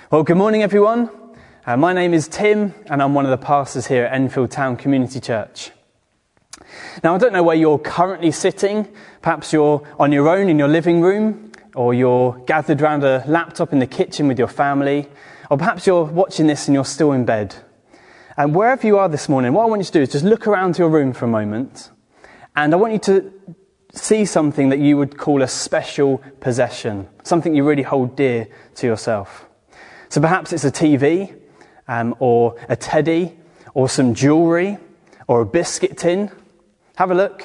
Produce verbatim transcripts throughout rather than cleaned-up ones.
Well, good morning, everyone. Uh, my name is Tim, and I'm one of the pastors here at Enfield Town Community Church. Now, I don't know where you're currently sitting. Perhaps you're on your own in your living room, or you're gathered around a laptop in the kitchen with your family, or perhaps you're watching this and you're still in bed. And wherever you are this morning, what I want you to do is just look around your room for a moment, and I want you to see something that you would call a special possession, something you really hold dear to yourself. So perhaps it's a T V, um, or a teddy, or some jewellery, or a biscuit tin. Have a look.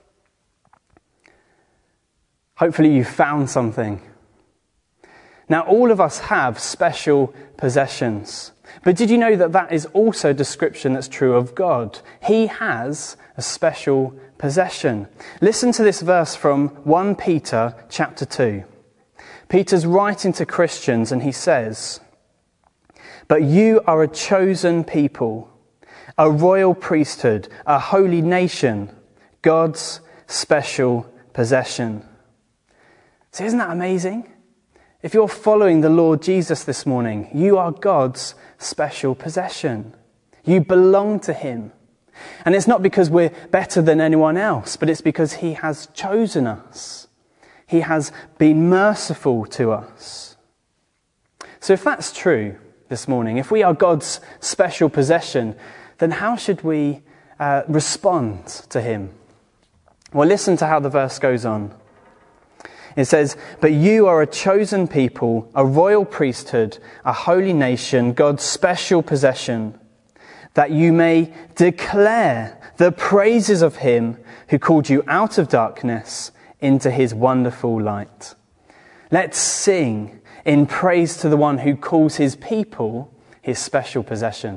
Hopefully you found something. Now, all of us have special possessions. But did you know that that is also a description that's true of God? He has a special possession. Listen to this verse from First Peter chapter two. Peter's writing to Christians and he says, "But you are a chosen people, a royal priesthood, a holy nation, God's special possession." So isn't that amazing? If you're following the Lord Jesus this morning, you are God's special possession. You belong to him. And it's not because we're better than anyone else, but it's because he has chosen us. He has been merciful to us. So if that's true this morning, if we are God's special possession, then how should we uh, respond to him? Well, listen to how the verse goes on. It says, "But you are a chosen people, a royal priesthood, a holy nation, God's special possession, that you may declare the praises of him who called you out of darkness into his wonderful light." Let's sing in praise to the one who calls his people his special possession.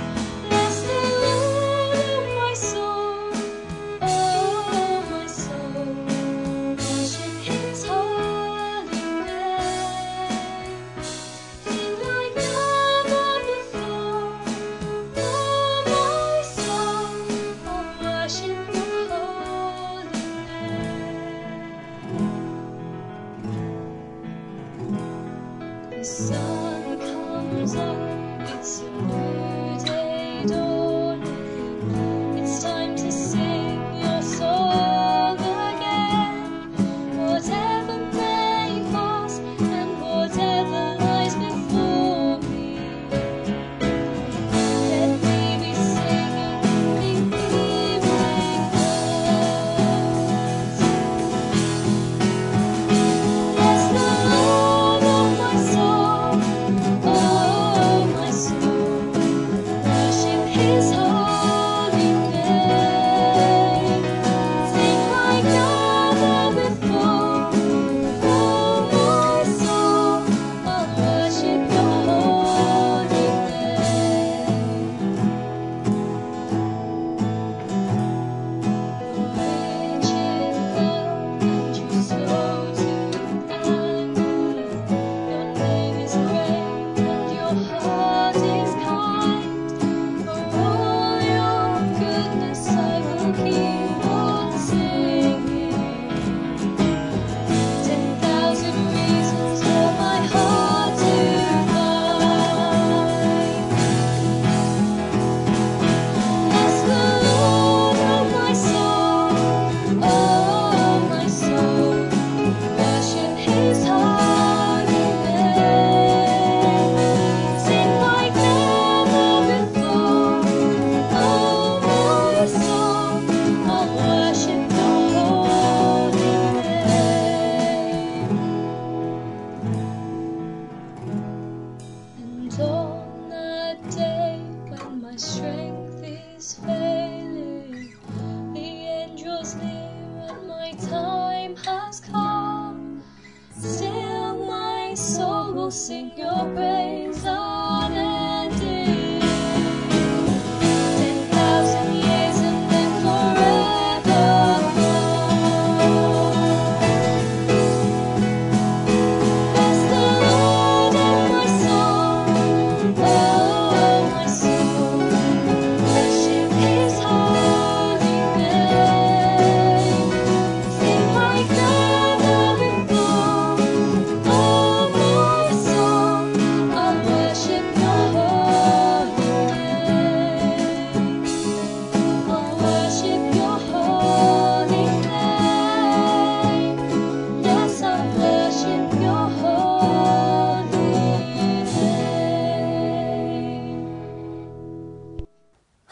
Bless the Lord, oh my soul, oh my soul.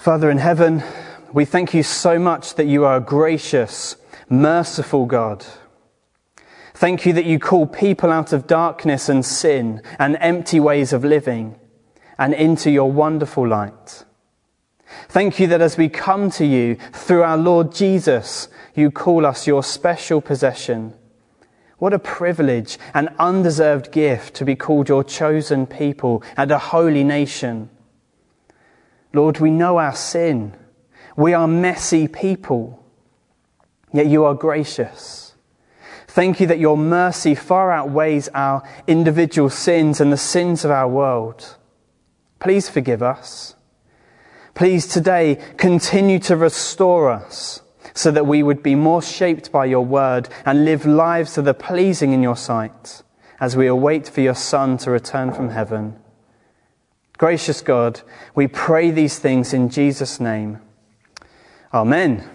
Father in heaven, we thank you so much that you are a gracious, merciful God. Thank you that you call people out of darkness and sin and empty ways of living and into your wonderful light. Thank you that as we come to you through our Lord Jesus, you call us your special possession. What a privilege and undeserved gift to be called your chosen people and a holy nation. Lord, we know our sin. We are messy people, yet you are gracious. Thank you that your mercy far outweighs our individual sins and the sins of our world. Please forgive us. Please today continue to restore us so that we would be more shaped by your word and live lives that are pleasing in your sight as we await for your Son to return from heaven. Gracious God, we pray these things in Jesus' name. Amen.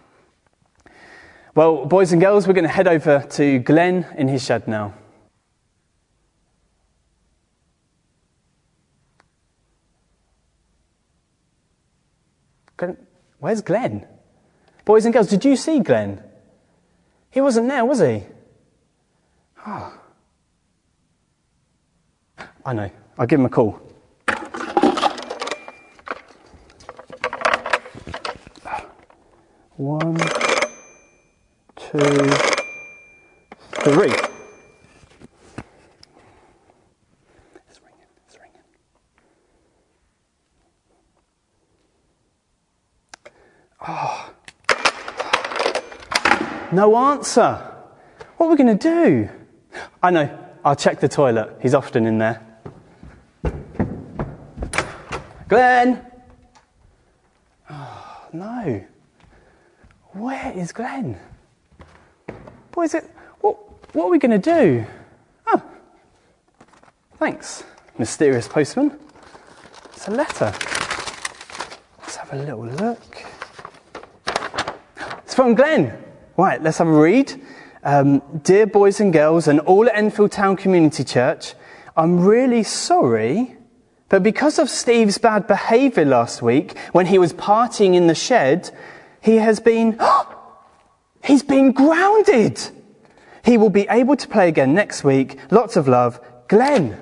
Well, boys and girls, we're going to head over to Glenn in his shed now. Where's Glenn? Boys and girls, did you see Glenn? He wasn't there, was he? Oh. I know. I'll give him a call. One, two, three. It's ringing, it's ringing. Oh. No answer. What are we going to do? I know. I'll check the toilet. He's often in there. Glenn! Oh, no. Where is Glenn? What is it? What, what are we going to do? Oh, thanks, mysterious postman. It's a letter. Let's have a little look. It's from Glenn. Right, let's have a read. Um, Dear boys and girls and all at Enfield Town Community Church, I'm really sorry, but because of Steve's bad behaviour last week when he was partying in the shed, he has been, he's been grounded. He will be able to play again next week. Lots of love, Glenn.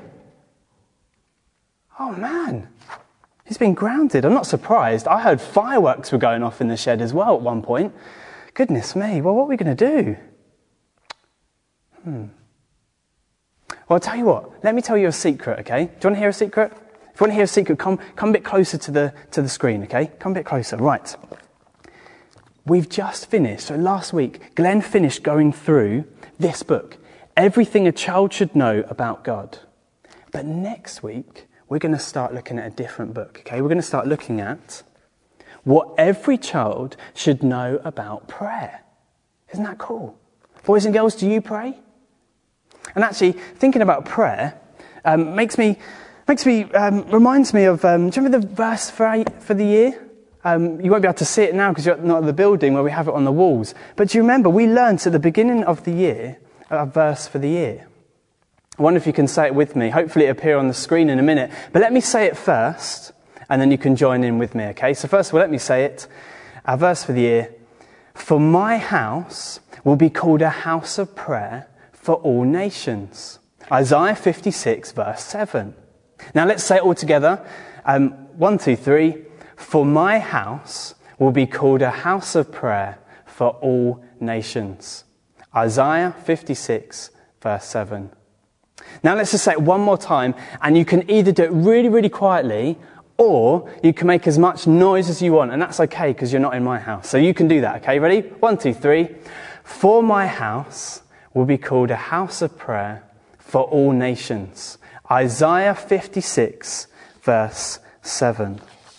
Oh man, he's been grounded. I'm not surprised. I heard fireworks were going off in the shed as well at one point. Goodness me, well, what are we going to do? Hmm. Well, I'll tell you what, let me tell you a secret, okay? Do you want to hear a secret? If you want to hear a secret, come, come a bit closer to the, to the screen, okay? Come a bit closer, right. We've just finished, so last week, Glenn finished going through this book, Everything a Child Should Know About God. But next week, we're going to start looking at a different book, okay? We're going to start looking at what every child should know about prayer. Isn't that cool? Boys and girls, do you pray? And actually, thinking about prayer um, makes me, makes me, um, reminds me of, um, do you remember the verse for, for the year? Um, you won't be able to see it now because you're not in the building where we have it on the walls. But do you remember, we learned at the beginning of the year a verse for the year. I wonder if you can say it with me. Hopefully it'll appear on the screen in a minute. But let me say it first, and then you can join in with me, okay? So first of all, let me say it. Our verse for the year. For my house will be called a house of prayer for all nations. Isaiah fifty-six, verse seven. Now let's say it all together. Um, one, two, three. For my house will be called a house of prayer for all nations. Isaiah fifty-six, verse seven. Now let's just say it one more time, and you can either do it really, really quietly, or you can make as much noise as you want, and that's okay because you're not in my house. So you can do that, okay? Ready? One, two, three. For my house will be called a house of prayer for all nations. Isaiah fifty-six, verse seven.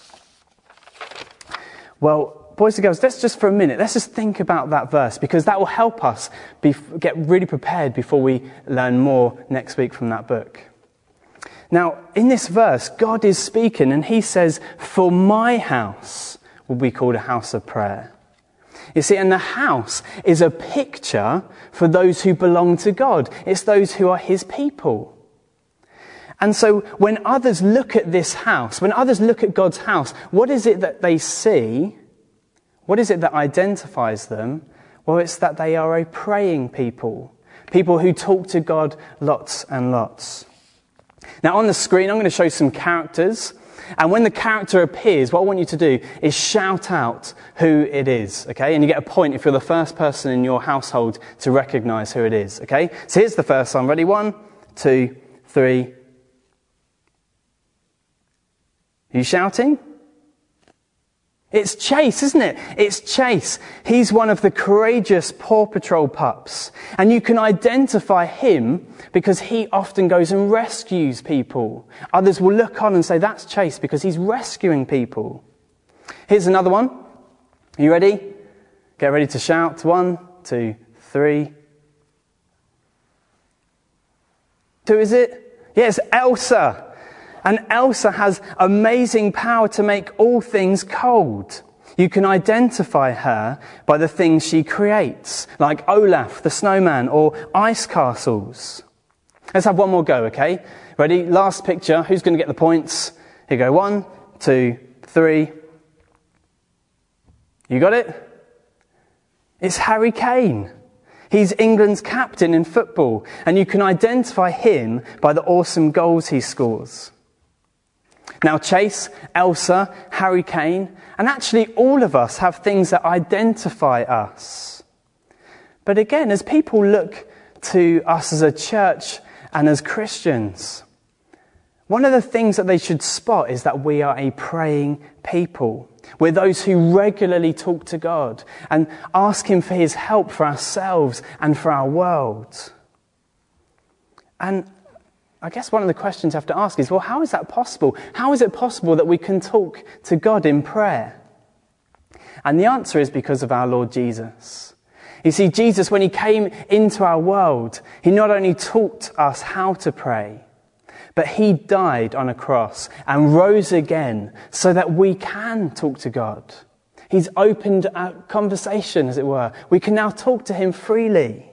Well, boys and girls, let's just for a minute, let's just think about that verse, because that will help us be, get really prepared before we learn more next week from that book. Now, in this verse, God is speaking and he says, for my house will be called a house of prayer. You see, and the house is a picture for those who belong to God. It's those who are his people. And so when others look at this house, when others look at God's house, what is it that they see? What is it that identifies them? Well, it's that they are a praying people. People who talk to God lots and lots. Now on the screen, I'm going to show some characters. And when the character appears, what I want you to do is shout out who it is, okay? And you get a point if you're the first person in your household to recognise who it is, okay? So here's the first one. Ready? One, two, three. Are you shouting? It's Chase, isn't it? It's Chase. He's one of the courageous Paw Patrol pups. And you can identify him because he often goes and rescues people. Others will look on and say, that's Chase because he's rescuing people. Here's another one. Are you ready? Get ready to shout. One, two, three. Who is it? Yes, Elsa. And Elsa has amazing power to make all things cold. You can identify her by the things she creates, like Olaf the snowman or ice castles. Let's have one more go, okay? Ready? Last picture. Who's going to get the points? Here you go. One, two, three. You got it? It's Harry Kane. He's England's captain in football, and you can identify him by the awesome goals he scores. Now Chase, Elsa, Harry Kane, and actually all of us have things that identify us. But again, as people look to us as a church and as Christians, one of the things that they should spot is that we are a praying people. We're those who regularly talk to God and ask him for his help for ourselves and for our world. And I guess one of the questions you have to ask is, well, how is that possible? How is it possible that we can talk to God in prayer? And the answer is because of our Lord Jesus. You see, Jesus, when he came into our world, he not only taught us how to pray, but he died on a cross and rose again so that we can talk to God. He's opened a conversation, as it were. We can now talk to him freely.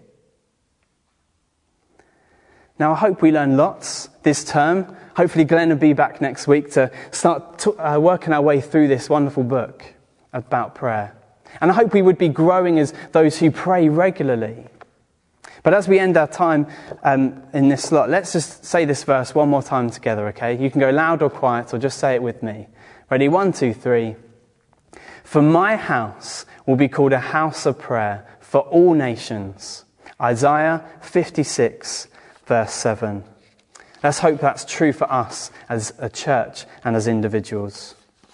Now, I hope we learn lots this term. Hopefully, Glenn will be back next week to start to, uh, working our way through this wonderful book about prayer. And I hope we would be growing as those who pray regularly. But as we end our time um, in this slot, let's just say this verse one more time together, okay? You can go loud or quiet or just say it with me. Ready? One, two, three. For my house will be called a house of prayer for all nations. Isaiah fifty-six, verse seven. Let's hope that's true for us as a church and as individuals.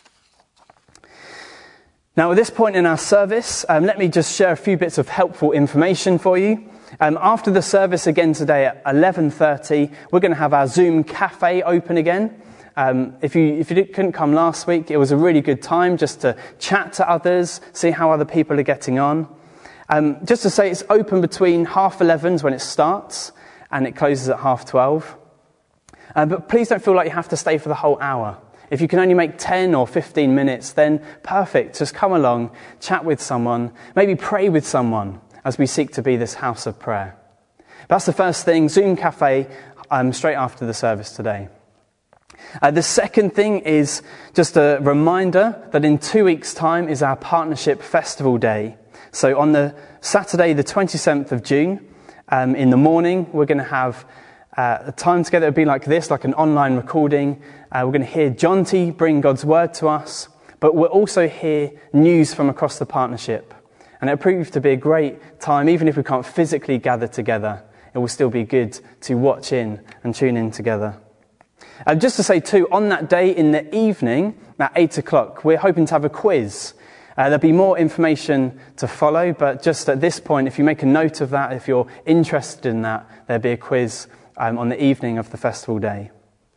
Now, at this point in our service, um, let me just share a few bits of helpful information for you. Um, after the service again today at eleven thirty, we're going to have our Zoom cafe open again. Um, if you if you couldn't come last week, it was a really good time just to chat to others, see how other people are getting on. Um, just to say, it's open between half eleven when it starts, and it closes at half twelve. Uh, but please don't feel like you have to stay for the whole hour. If you can only make ten or fifteen minutes, then perfect. Just come along, chat with someone, maybe pray with someone as we seek to be this house of prayer. That's the first thing, Zoom Cafe, um, straight after the service today. Uh, the second thing is just a reminder that in two weeks' time is our Partnership Festival Day. So on the Saturday, the twenty-seventh of June, um, in the morning, we're going to have uh, a time together. It'll be like this, like an online recording. Uh, we're going to hear John T bring God's word to us, but we'll also hear news from across the partnership. And it'll prove to be a great time, even if we can't physically gather together. It will still be good to watch in and tune in together. Uh, just to say too, on that day in the evening at eight o'clock, we're hoping to have a quiz. Uh, there'll be more information to follow, but just at this point, if you make a note of that, if you're interested in that, there'll be a quiz um, on the evening of the festival day.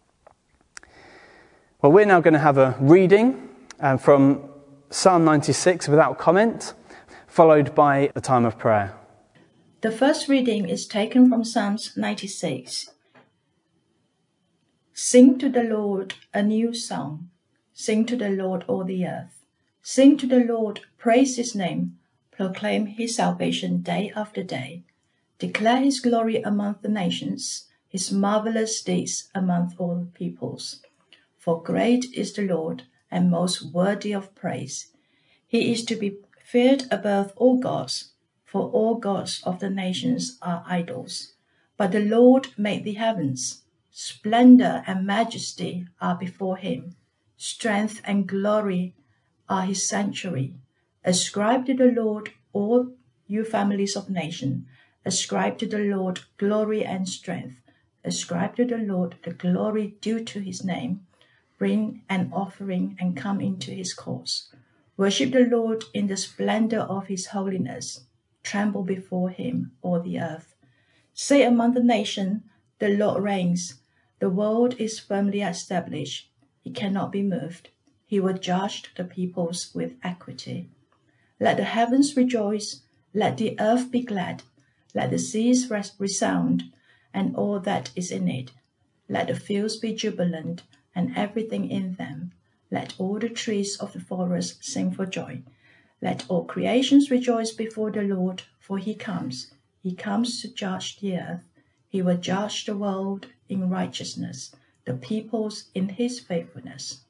Well, we're now going to have a reading um, from Psalm ninety-six without comment, followed by a time of prayer. The first reading is taken from Psalms ninety-six. Sing to the Lord a new song. Sing to the Lord, all the earth. Sing to the Lord, praise his name. Proclaim his salvation day after day. Declare his glory among the nations, his marvelous deeds among all peoples. For great is the Lord, and most worthy of praise. He is to be feared above all gods, for all gods of the nations are idols. But the Lord made the heavens. Splendor and majesty are before him. Strength and glory are his sanctuary. Ascribe to the Lord, all you families of nations. Ascribe to the Lord glory and strength. Ascribe to the Lord the glory due to his name. Bring an offering and come into his courts. Worship the Lord in the splendor of his holiness. Tremble before him, all the earth. Say among the nations, the Lord reigns. The world is firmly established. It cannot be moved. He will judge the peoples with equity. Let the heavens rejoice. Let the earth be glad. Let the seas resound, and all that is in it. Let the fields be jubilant, and everything in them. Let all the trees of the forest sing for joy. Let all creations rejoice before the Lord, for he comes. He comes to judge the earth. He will judge the world in righteousness, the peoples in his faithfulness.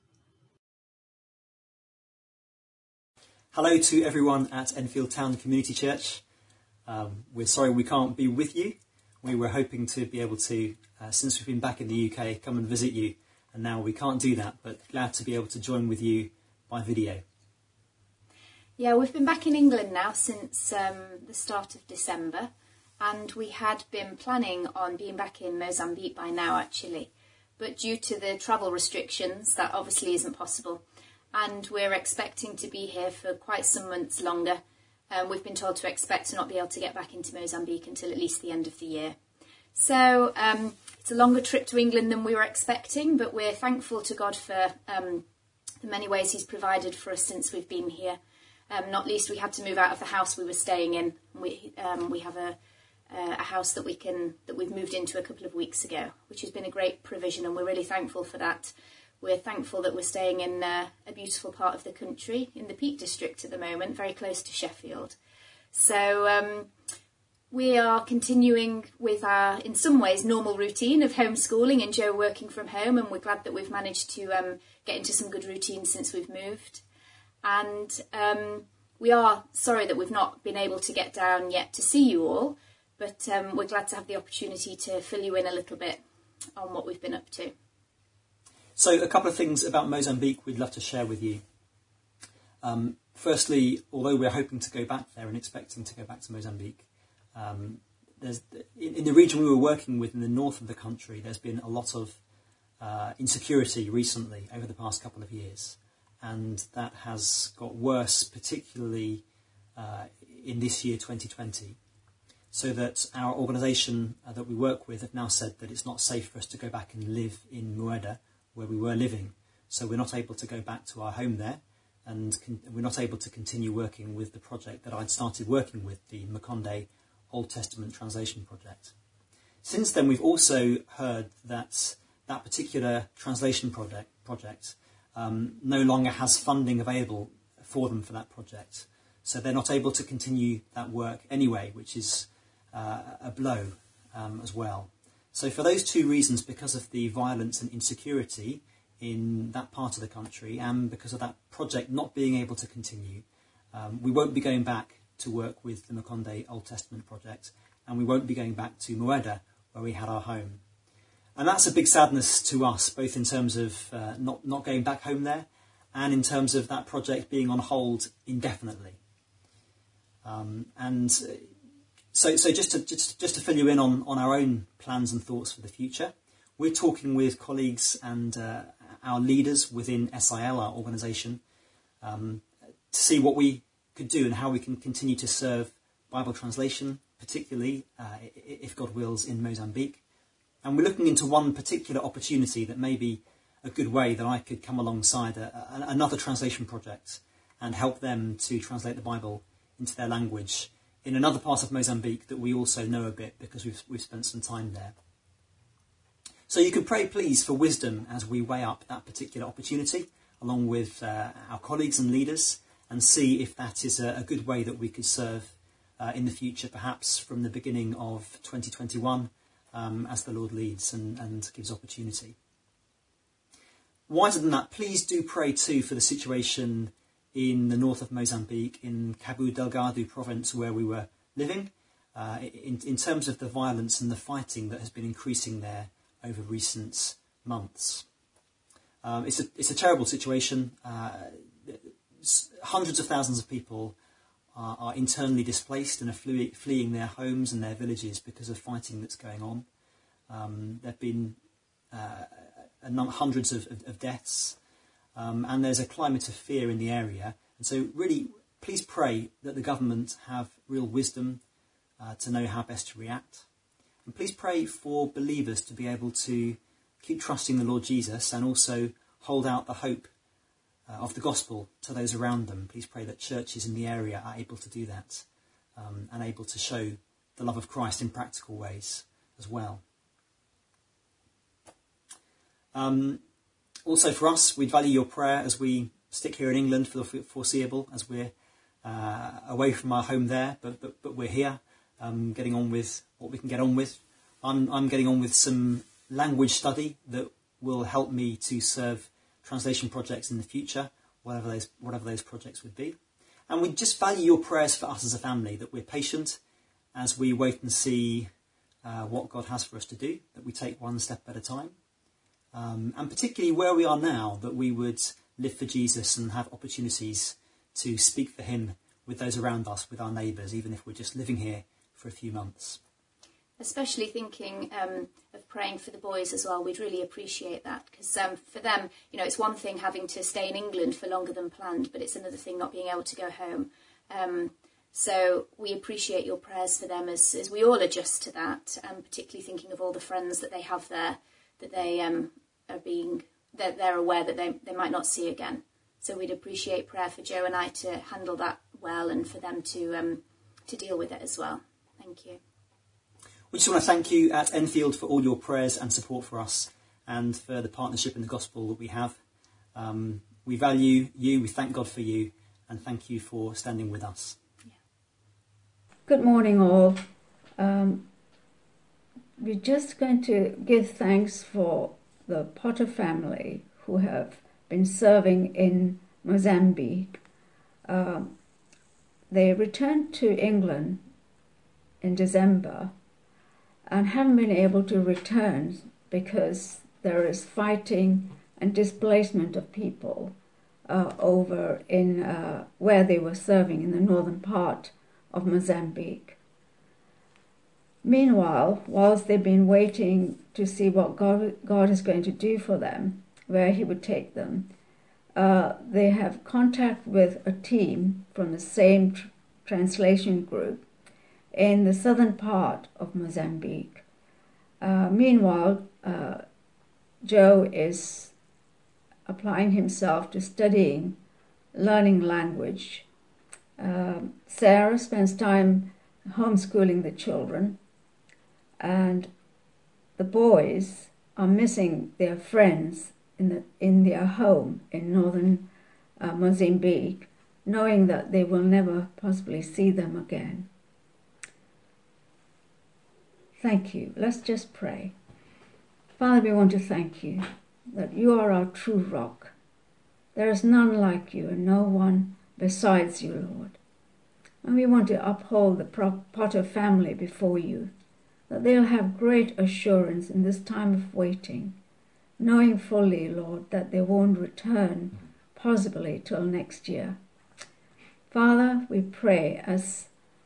Hello to everyone at Enfield Town Community Church. Um, we're sorry we can't be with you. We were hoping to be able to, uh, since we've been back in the U K, come and visit you. And now we can't do that, but glad to be able to join with you by video. Yeah, we've been back in England now since um, the start of December, and we had been planning on being back in Mozambique by now, actually. But due to the travel restrictions, that obviously isn't possible. And we're expecting to be here for quite some months longer. Um, we've been told to expect to not be able to get back into Mozambique until at least the end of the year. So um, it's a longer trip to England than we were expecting, but we're thankful to God for um, the many ways he's provided for us since we've been here. Um, not least, we had to move out of the house we were staying in. We um, we have a uh, a house that we can that we've moved into a couple of weeks ago, which has been a great provision, and we're really thankful for that. We're thankful that we're staying in uh, a beautiful part of the country, in the Peak District at the moment, very close to Sheffield. So um, we are continuing with our, in some ways, normal routine of homeschooling and Joe working from home, and we're glad that we've managed to um, get into some good routines since we've moved. And um, we are sorry that we've not been able to get down yet to see you all, but um, we're glad to have the opportunity to fill you in a little bit on what we've been up to. So a couple of things about Mozambique we'd love to share with you. Um, firstly, although we're hoping to go back there and expecting to go back to Mozambique, um, there's in, in the region we were working with in the north of the country, there's been a lot of uh, insecurity recently over the past couple of years. And that has got worse, particularly uh, in this year, twenty twenty. So that our organisation uh, that we work with have now said that it's not safe for us to go back and live in Mueda, where we were living. So we're not able to go back to our home there, and con- we're not able to continue working with the project that I'd started working with, the Makonde Old Testament Translation Project. Since then, we've also heard that that particular translation project, project um, no longer has funding available for them for that project. So they're not able to continue that work anyway, which is uh, a blow um, as well. So for those two reasons, because of the violence and insecurity in that part of the country, and because of that project not being able to continue, um, we won't be going back to work with the Makonde Old Testament project, and we won't be going back to Mueda, where we had our home. And that's a big sadness to us, both in terms of uh, not, not going back home there, and in terms of that project being on hold indefinitely. Um, and so, so just to just, just to fill you in on, on our own plans and thoughts for the future, we're talking with colleagues and uh, our leaders within S I L, our organisation, um, to see what we could do and how we can continue to serve Bible translation, particularly, uh, if God wills, in Mozambique. And we're looking into one particular opportunity that may be a good way that I could come alongside a, a, another translation project and help them to translate the Bible into their language in another part of Mozambique that we also know a bit because we've, we've spent some time there. So you can pray, please, for wisdom as we weigh up that particular opportunity along with uh, our colleagues and leaders, and see if that is a, a good way that we could serve uh, in the future, perhaps from the beginning of twenty twenty-one um, as the Lord leads and, and gives opportunity. Wider than that, please do pray too for the situation in the north of Mozambique, in Cabo Delgado province where we were living, uh, in, in terms of the violence and the fighting that has been increasing there over recent months. Um, it's, a, it's a terrible situation. Uh, hundreds of thousands of people are, are internally displaced and are flee, fleeing their homes and their villages because of fighting that's going on. Um, there have been uh, a number, hundreds of, of, of deaths. Um, and there's a climate of fear in the area. And so really, please pray that the government have real wisdom uh, to know how best to react. And please pray for believers to be able to keep trusting the Lord Jesus and also hold out the hope uh, of the gospel to those around them. Please pray that churches in the area are able to do that um, and able to show the love of Christ in practical ways as well. Um, Also for us, we'd value your prayer as we stick here in England for the foreseeable, as we're uh, away from our home there, but but, but we're here, um, getting on with what we can get on with. I'm, I'm getting on with some language study that will help me to serve translation projects in the future, whatever those, whatever those projects would be. And we just value your prayers for us as a family, that we're patient as we wait and see uh, what God has for us to do, that we take one step at a time. Um, and particularly where we are now, that we would live for Jesus and have opportunities to speak for him with those around us, with our neighbours, even if we're just living here for a few months. Especially thinking um, of praying for the boys as well. We'd really appreciate that, because um, for them, you know, it's one thing having to stay in England for longer than planned, but it's another thing not being able to go home. Um, so we appreciate your prayers for them as, as we all adjust to that, and particularly thinking of all the friends that they have there, that they um, are being, that they're aware that they, they might not see again. So we'd appreciate prayer for Joe and I to handle that well, and for them to um, to deal with it as well. Thank you. We just want to thank you at Enfield for all your prayers and support for us, and for the partnership in the gospel that we have. Um, we value you, we thank God for you, and thank you for standing with us. Yeah. Good morning all. Um, We're just going to give thanks for the Potter family who have been serving in Mozambique. Um, they returned to England in December and haven't been able to return because there is fighting and displacement of people uh, over in uh, where they were serving in the northern part of Mozambique. Meanwhile, whilst they've been waiting to see what God, God is going to do for them, where he would take them, uh, they have contact with a team from the same tr- translation group in the southern part of Mozambique. Uh, meanwhile, uh, Joe is applying himself to studying, learning language. Uh, Sarah spends time homeschooling the children, and the boys are missing their friends in the in their home in northern uh, Mozambique, knowing that they will never possibly see them again. Thank you. Let's just pray. Father, we want to thank you that you are our true rock. There is none like you and no one besides you, Lord. And we want to uphold the Potter family before you, that they'll have great assurance in this time of waiting, knowing fully, Lord, that they won't return possibly till next year. Father, we pray as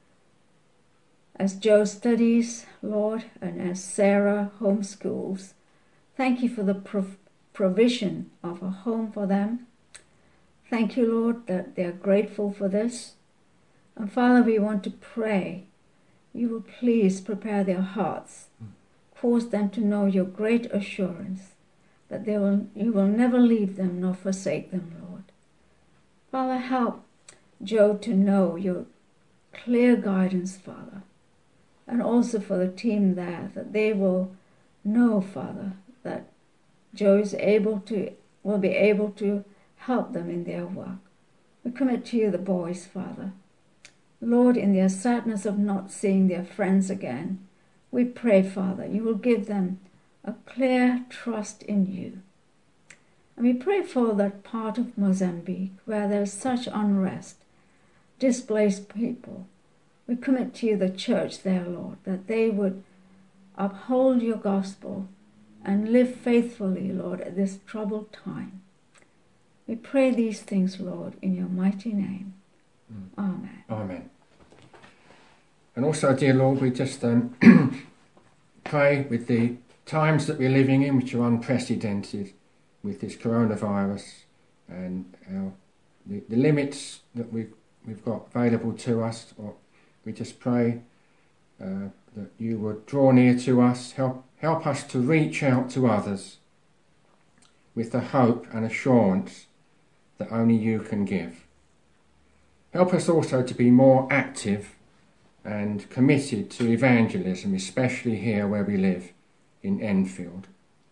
as Joe studies, Lord, and as Sarah homeschools, thank you for the prov- provision of a home for them. Thank you, Lord, that they're grateful for this. And Father, we want to pray you will please prepare their hearts, cause them to know your great assurance that they will, you will never leave them nor forsake them, Lord. Father, help Joe to know your clear guidance, Father, and also for the team there, that they will know, Father, that Joe is able to, will be able to help them in their work. We commit to you the boys, Father. Lord, in their sadness of not seeing their friends again, We pray, Father, you will give them a clear trust in you. And we pray for that part of Mozambique where there's such unrest, displaced people. We commit to you the church there, Lord, that they would uphold your gospel and live faithfully, Lord, at this troubled time. We pray these things, Lord, in your mighty name. Mm. Amen. Amen. And also, dear Lord, we just um, pray with the times that we're living in, which are unprecedented with this coronavirus and our, the, the limits that we've, we've got available to us. Or we just pray uh, that you would draw near to us, help, help us to reach out to others with the hope and assurance that only you can give. Help us also to be more active and committed to evangelism, especially here where we live in Enfield.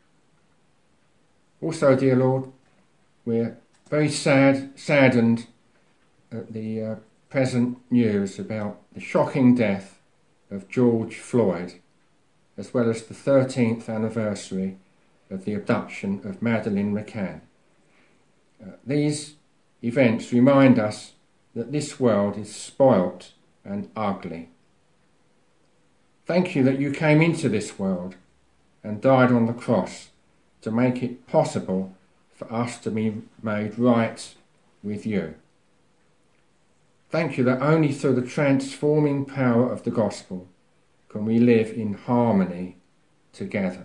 Also, dear Lord, we're very sad, saddened at the uh, present news about the shocking death of George Floyd, as well as the thirteenth anniversary of the abduction of Madeleine McCann. Uh, these events remind us that this world is spoilt and ugly. Thank you that you came into this world and died on the cross to make it possible for us to be made right with you. Thank you that only through the transforming power of the gospel can we live in harmony together.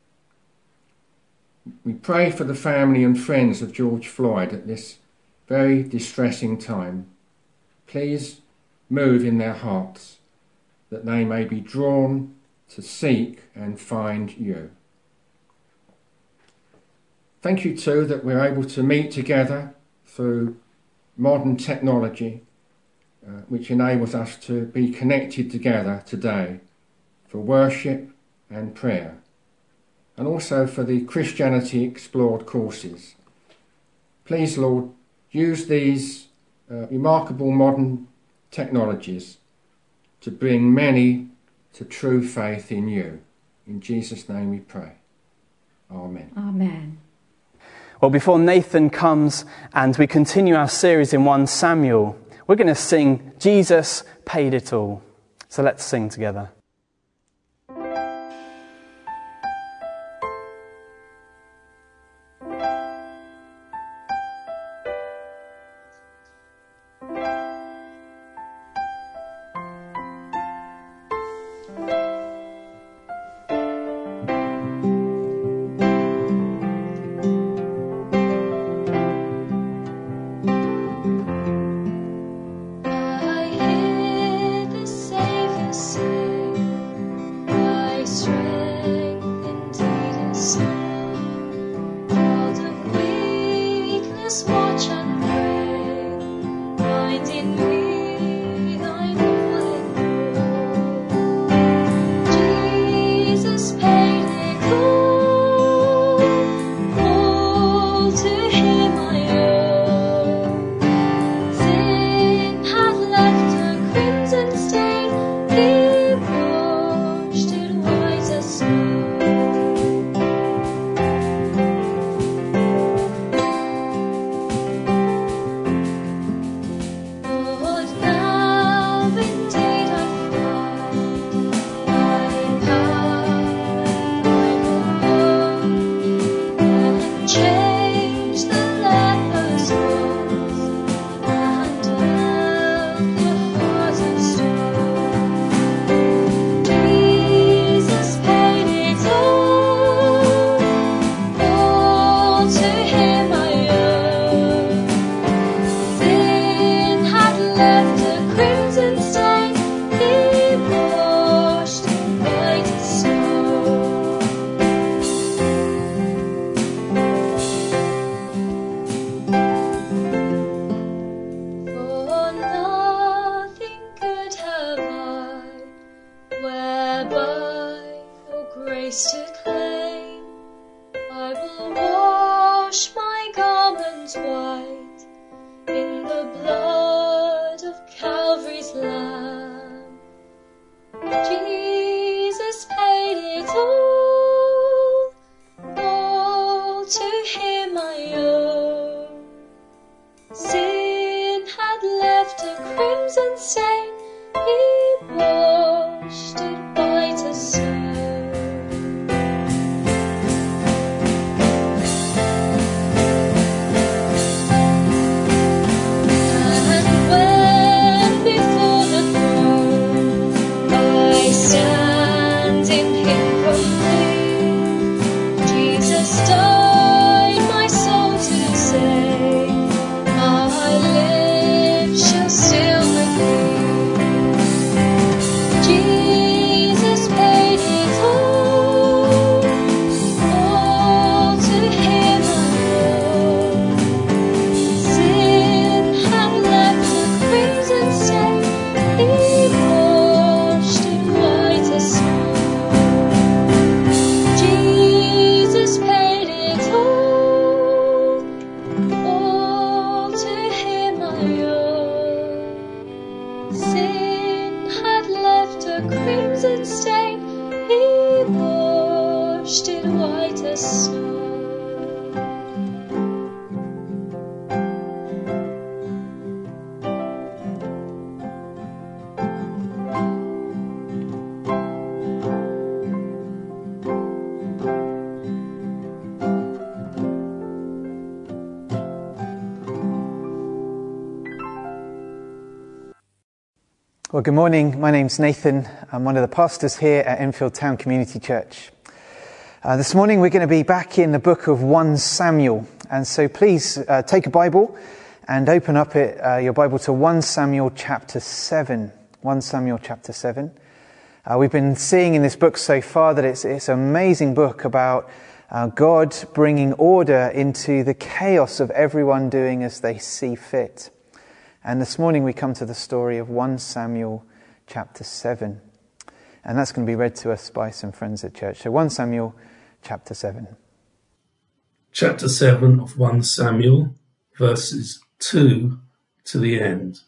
We pray for the family and friends of George Floyd at this very distressing time. Please move in their hearts that they may be drawn to seek and find you. Thank you too that we're able to meet together through modern technology, uh, which enables us to be connected together today for worship and prayer, and also for the Christianity Explored courses. Please, Lord, use these uh, remarkable modern technologies to bring many to true faith in you. In Jesus' name we pray. Amen. Amen. Well, before Nathan comes and we continue our series in First Samuel, we're going to sing Jesus Paid It All. So let's sing together. Jesus He washed it white as snow. Well, good morning. My name's Nathan. I'm one of the pastors here at Enfield Town Community Church. Uh, this morning we're going to be back in the book of First Samuel. And so please uh, take a Bible and open up it, uh, your Bible to First Samuel chapter seven. First Samuel chapter seven. Uh, we've been seeing in this book so far that it's, it's an amazing book about uh, God bringing order into the chaos of everyone doing as they see fit. And this morning we come to the story of First Samuel chapter seven. And that's going to be read to us by some friends at church. So First Samuel chapter seven. Chapter seven of First Samuel, verses two to the end.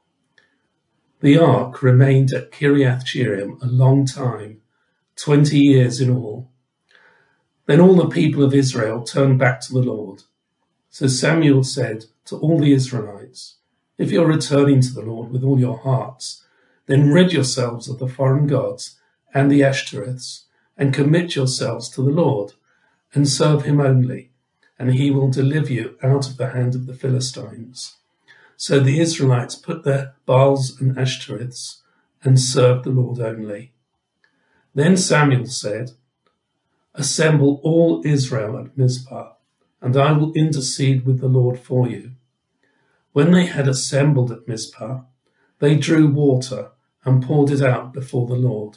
The ark remained at Kiriath Jearim a long time, twenty years in all. Then all the people of Israel turned back to the Lord. So Samuel said to all the Israelites, "If you're returning to the Lord with all your hearts, then rid yourselves of the foreign gods and the Ashtoreths, and commit yourselves to the Lord, and serve him only, and he will deliver you out of the hand of the Philistines." So the Israelites put their Baals and Ashtoreths, and served the Lord only. Then Samuel said, "Assemble all Israel at Mizpah, and I will intercede with the Lord for you." When they had assembled at Mizpah, they drew water and poured it out before the Lord.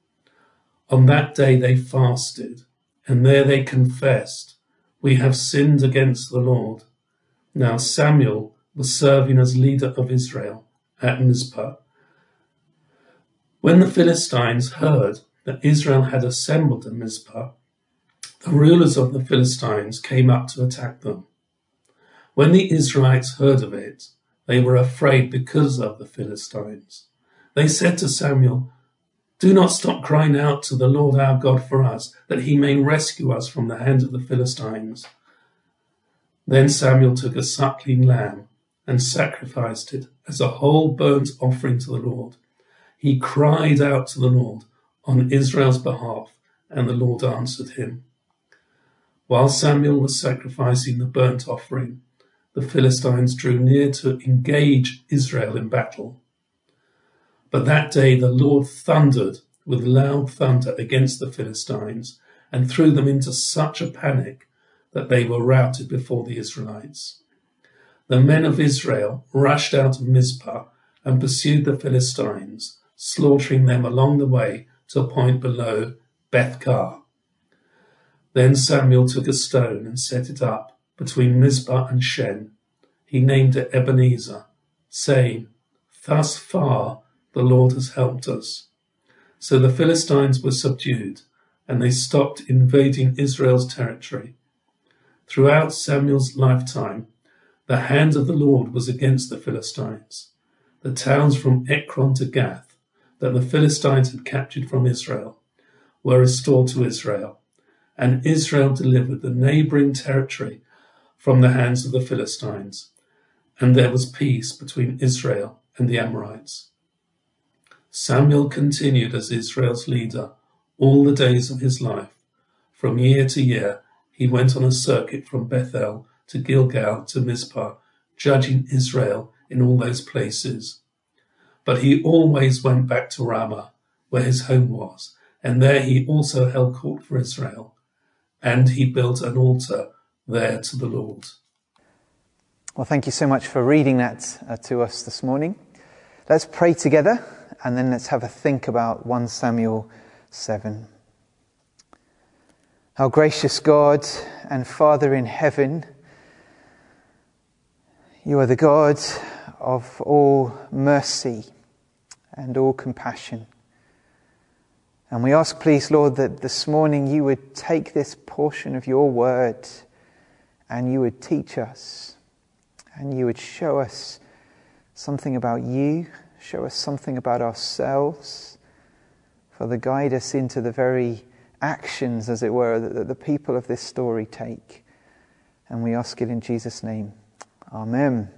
On that day they fasted, and there they confessed, "We have sinned against the Lord." Now Samuel was serving as leader of Israel at Mizpah. When the Philistines heard that Israel had assembled at Mizpah, the rulers of the Philistines came up to attack them. When the Israelites heard of it, they were afraid because of the Philistines. They said to Samuel, "Do not stop crying out to the Lord our God for us, that he may rescue us from the hand of the Philistines." Then Samuel took a suckling lamb and sacrificed it as a whole burnt offering to the Lord. He cried out to the Lord on Israel's behalf, and the Lord answered him. While Samuel was sacrificing the burnt offering, the Philistines drew near to engage Israel in battle. But that day the Lord thundered with loud thunder against the Philistines and threw them into such a panic that they were routed before the Israelites. The men of Israel rushed out of Mizpah and pursued the Philistines, slaughtering them along the way to a point below Beth-kar. Then Samuel took a stone and set it up between Mizpah and Shen. He named it Ebenezer, saying, "Thus far the Lord has helped us." So the Philistines were subdued, and they stopped invading Israel's territory. Throughout Samuel's lifetime, the hand of the Lord was against the Philistines. The towns from Ekron to Gath that the Philistines had captured from Israel were restored to Israel, and Israel delivered the neighbouring territory from the hands of the Philistines, and there was peace between Israel and the Amorites. Samuel continued as Israel's leader all the days of his life. From year to year, he went on a circuit from Bethel to Gilgal to Mizpah, judging Israel in all those places. But he always went back to Ramah, where his home was, and there he also held court for Israel. And he built an altar there to the Lord. Well, thank you so much for reading that uh, to us this morning. Let's pray together, and then let's have a think about First Samuel seven. Our gracious God and Father in heaven, you are the God of all mercy and all compassion. And we ask, please, Lord, that this morning you would take this portion of your word and you would teach us and you would show us something about you, show us something about ourselves, Father, guide us into the very actions, as it were, that the people of this story take. And we ask it in Jesus' name. Amen.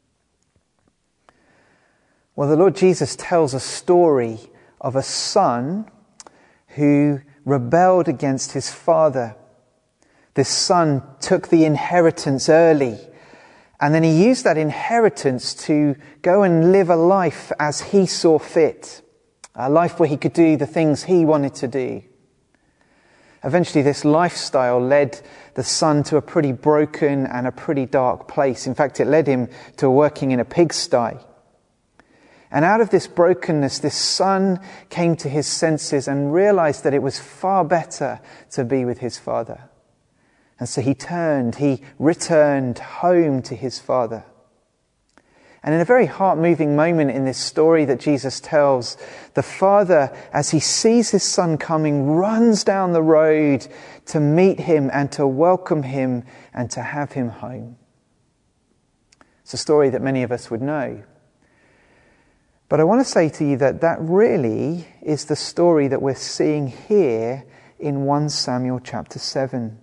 Well, the Lord Jesus tells a story of a son who rebelled against his father. This son took the inheritance early, and then he used that inheritance to go and live a life as he saw fit, a life where he could do the things he wanted to do. Eventually, this lifestyle led the son to a pretty broken and a pretty dark place. In fact, it led him to working in a pigsty. And out of this brokenness, this son came to his senses and realized that it was far better to be with his father. And so he turned, he returned home to his father. And in a very heart-moving moment in this story that Jesus tells, the father, as he sees his son coming, runs down the road to meet him and to welcome him and to have him home. It's a story that many of us would know. But I want to say to you that that really is the story that we're seeing here in First Samuel chapter seven.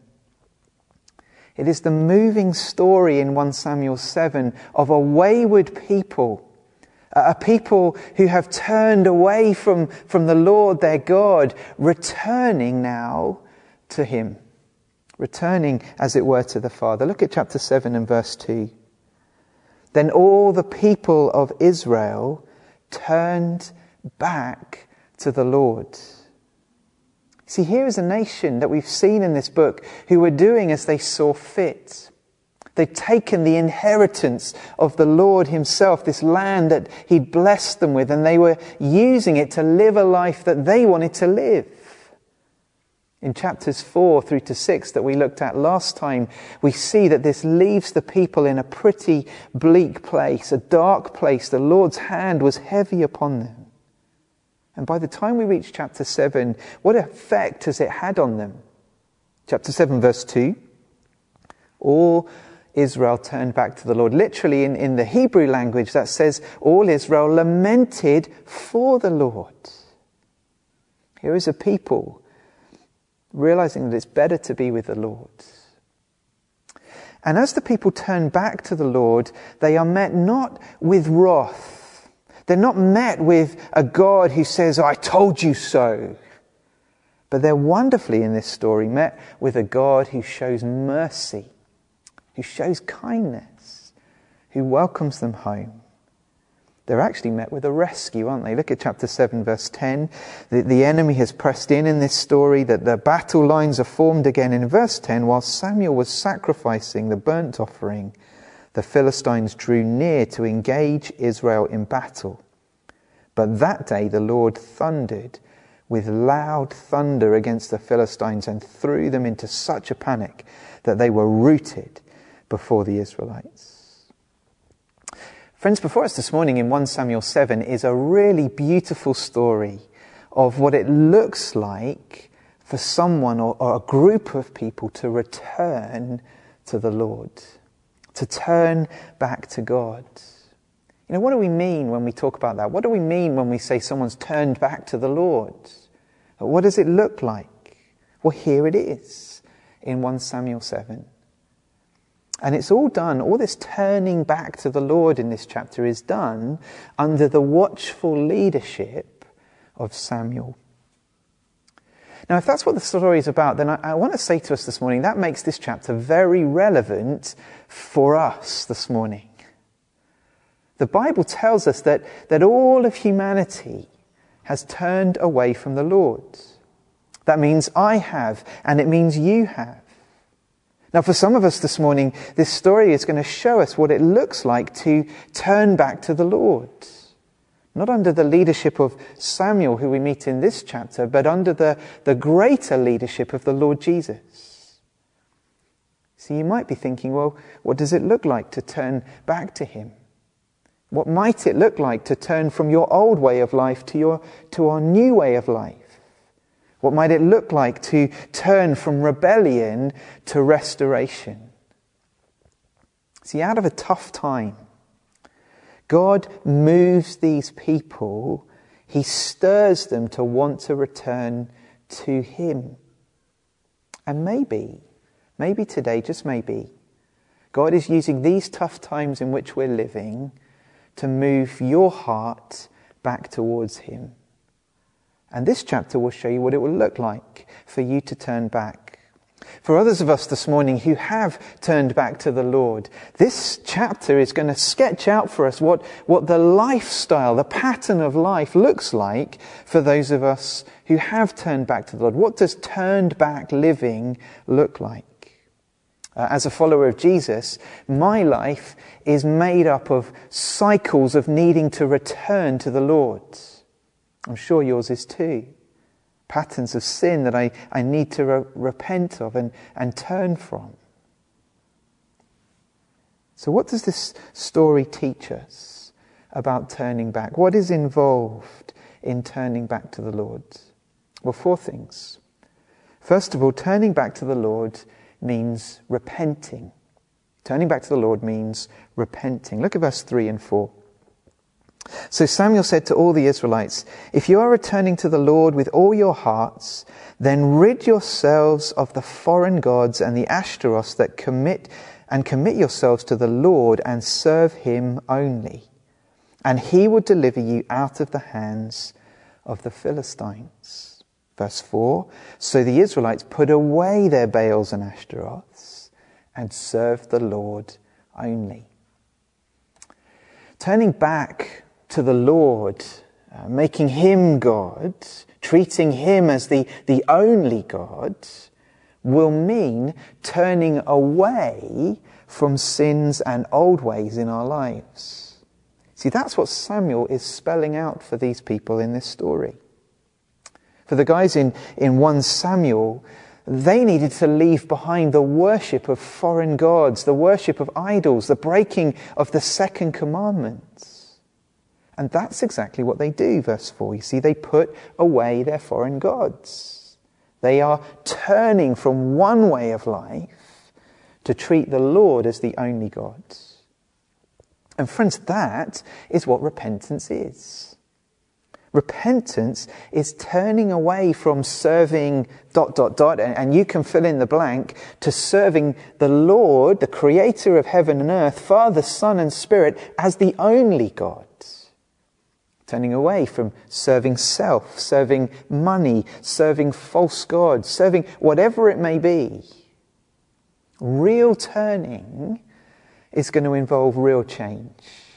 It is the moving story in First Samuel seven of a wayward people, a people who have turned away from, from the Lord their God, returning now to him, returning, as it were, to the Father. Look at chapter seven and verse two. Then all the people of Israel turned back to the Lord. See, here is a nation that we've seen in this book who were doing as they saw fit. They'd taken the inheritance of the Lord himself, this land that he'd blessed them with, and they were using it to live a life that they wanted to live. In chapters four through to six that we looked at last time, we see that this leaves the people in a pretty bleak place, a dark place. The Lord's hand was heavy upon them. And by the time we reach chapter seven, what effect has it had on them? Chapter seven, verse two. All Israel turned back to the Lord. Literally in, in the Hebrew language that says, all Israel lamented for the Lord. Here is a people realizing that it's better to be with the Lord. And as the people turn back to the Lord, they are met not with wrath. They're not met with a God who says, I told you so. But they're wonderfully in this story met with a God who shows mercy, who shows kindness, who welcomes them home. They're actually met with a rescue, aren't they? Look at chapter seven, verse ten. The, the enemy has pressed in in this story, that the battle lines are formed again. In verse ten, while Samuel was sacrificing the burnt offering, the Philistines drew near to engage Israel in battle. But that day the Lord thundered with loud thunder against the Philistines and threw them into such a panic that they were rooted before the Israelites. Friends, before us this morning in First Samuel seven is a really beautiful story of what it looks like for someone or, or a group of people to return to the Lord, to turn back to God. You know, what do we mean when we talk about that? What do we mean when we say someone's turned back to the Lord? What does it look like? Well, here it is in First Samuel seven. And it's all done, all this turning back to the Lord in this chapter is done under the watchful leadership of Samuel. Now, if that's what the story is about, then I, I want to say to us this morning, that makes this chapter very relevant for us this morning. The Bible tells us that, that all of humanity has turned away from the Lord. That means I have, and it means you have. Now, for some of us this morning, this story is going to show us what it looks like to turn back to the Lord. Not under the leadership of Samuel, who we meet in this chapter, but under the, the greater leadership of the Lord Jesus. So you might be thinking, well, what does it look like to turn back to him? What might it look like to turn from your old way of life to your to our new way of life? What might it look like to turn from rebellion to restoration? See, out of a tough time, God moves these people. He stirs them to want to return to him. And maybe, maybe today, just maybe, God is using these tough times in which we're living to move your heart back towards him. And this chapter will show you what it will look like for you to turn back. For others of us this morning who have turned back to the Lord, this chapter is going to sketch out for us what, what the lifestyle, the pattern of life looks like for those of us who have turned back to the Lord. What does turned back living look like? Uh, as a follower of Jesus, my life is made up of cycles of needing to return to the Lord. I'm sure yours is too. Patterns of sin that I, I need to re- repent of and, and turn from. So what does this story teach us about turning back? What is involved in turning back to the Lord? Well, four things. First of all, turning back to the Lord means repenting. Turning back to the Lord means repenting. Look at verse three and four. So Samuel said to all the Israelites, "If you are returning to the Lord with all your hearts, then rid yourselves of the foreign gods and the Ashtaroths that commit and commit yourselves to the Lord and serve him only. And he will deliver you out of the hands of the Philistines." Verse four, so the Israelites put away their Baals and Ashtaroths and served the Lord only. Turning back to the Lord, uh, making him God, treating him as the, the only God, will mean turning away from sins and old ways in our lives. See, that's what Samuel is spelling out for these people in this story. For the guys in, in First Samuel, they needed to leave behind the worship of foreign gods, the worship of idols, the breaking of the second commandment. And that's exactly what they do, verse four. You see, they put away their foreign gods. They are turning from one way of life to treat the Lord as the only God. And friends, that is what repentance is. Repentance is turning away from serving dot, dot, dot, and you can fill in the blank, to serving the Lord, the creator of heaven and earth, Father, Son and Spirit, as the only God. Turning away from serving self, serving money, serving false gods, serving whatever it may be. Real turning is going to involve real change.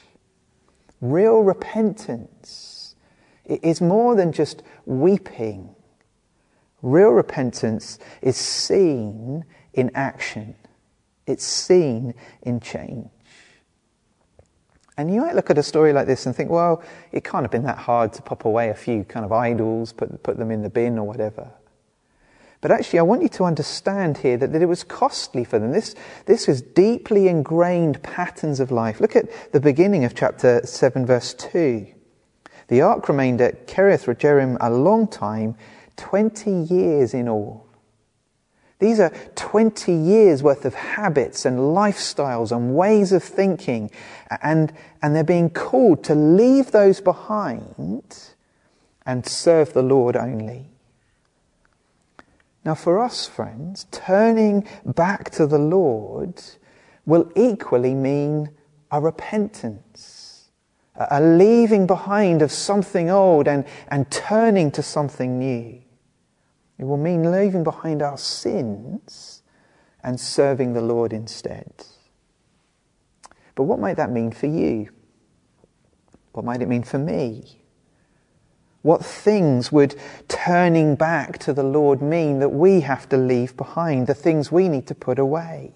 Real repentance is more than just weeping. Real repentance is seen in action. It's seen in change. And you might look at a story like this and think, well, it can't have been that hard to pop away a few kind of idols, put, put them in the bin or whatever. But actually, I want you to understand here that, that it was costly for them. This, this was deeply ingrained patterns of life. Look at the beginning of chapter seven, verse two. The ark remained at Kiriath Jearim a long time, twenty years in all. These are twenty years worth of habits and lifestyles and ways of thinking, and, and they're being called to leave those behind and serve the Lord only. Now for us, friends, turning back to the Lord will equally mean a repentance. a leaving behind of something old and, and turning to something new. It will mean leaving behind our sins and serving the Lord instead. But what might that mean for you? What might it mean for me? What things would turning back to the Lord mean that we have to leave behind, the things we need to put away?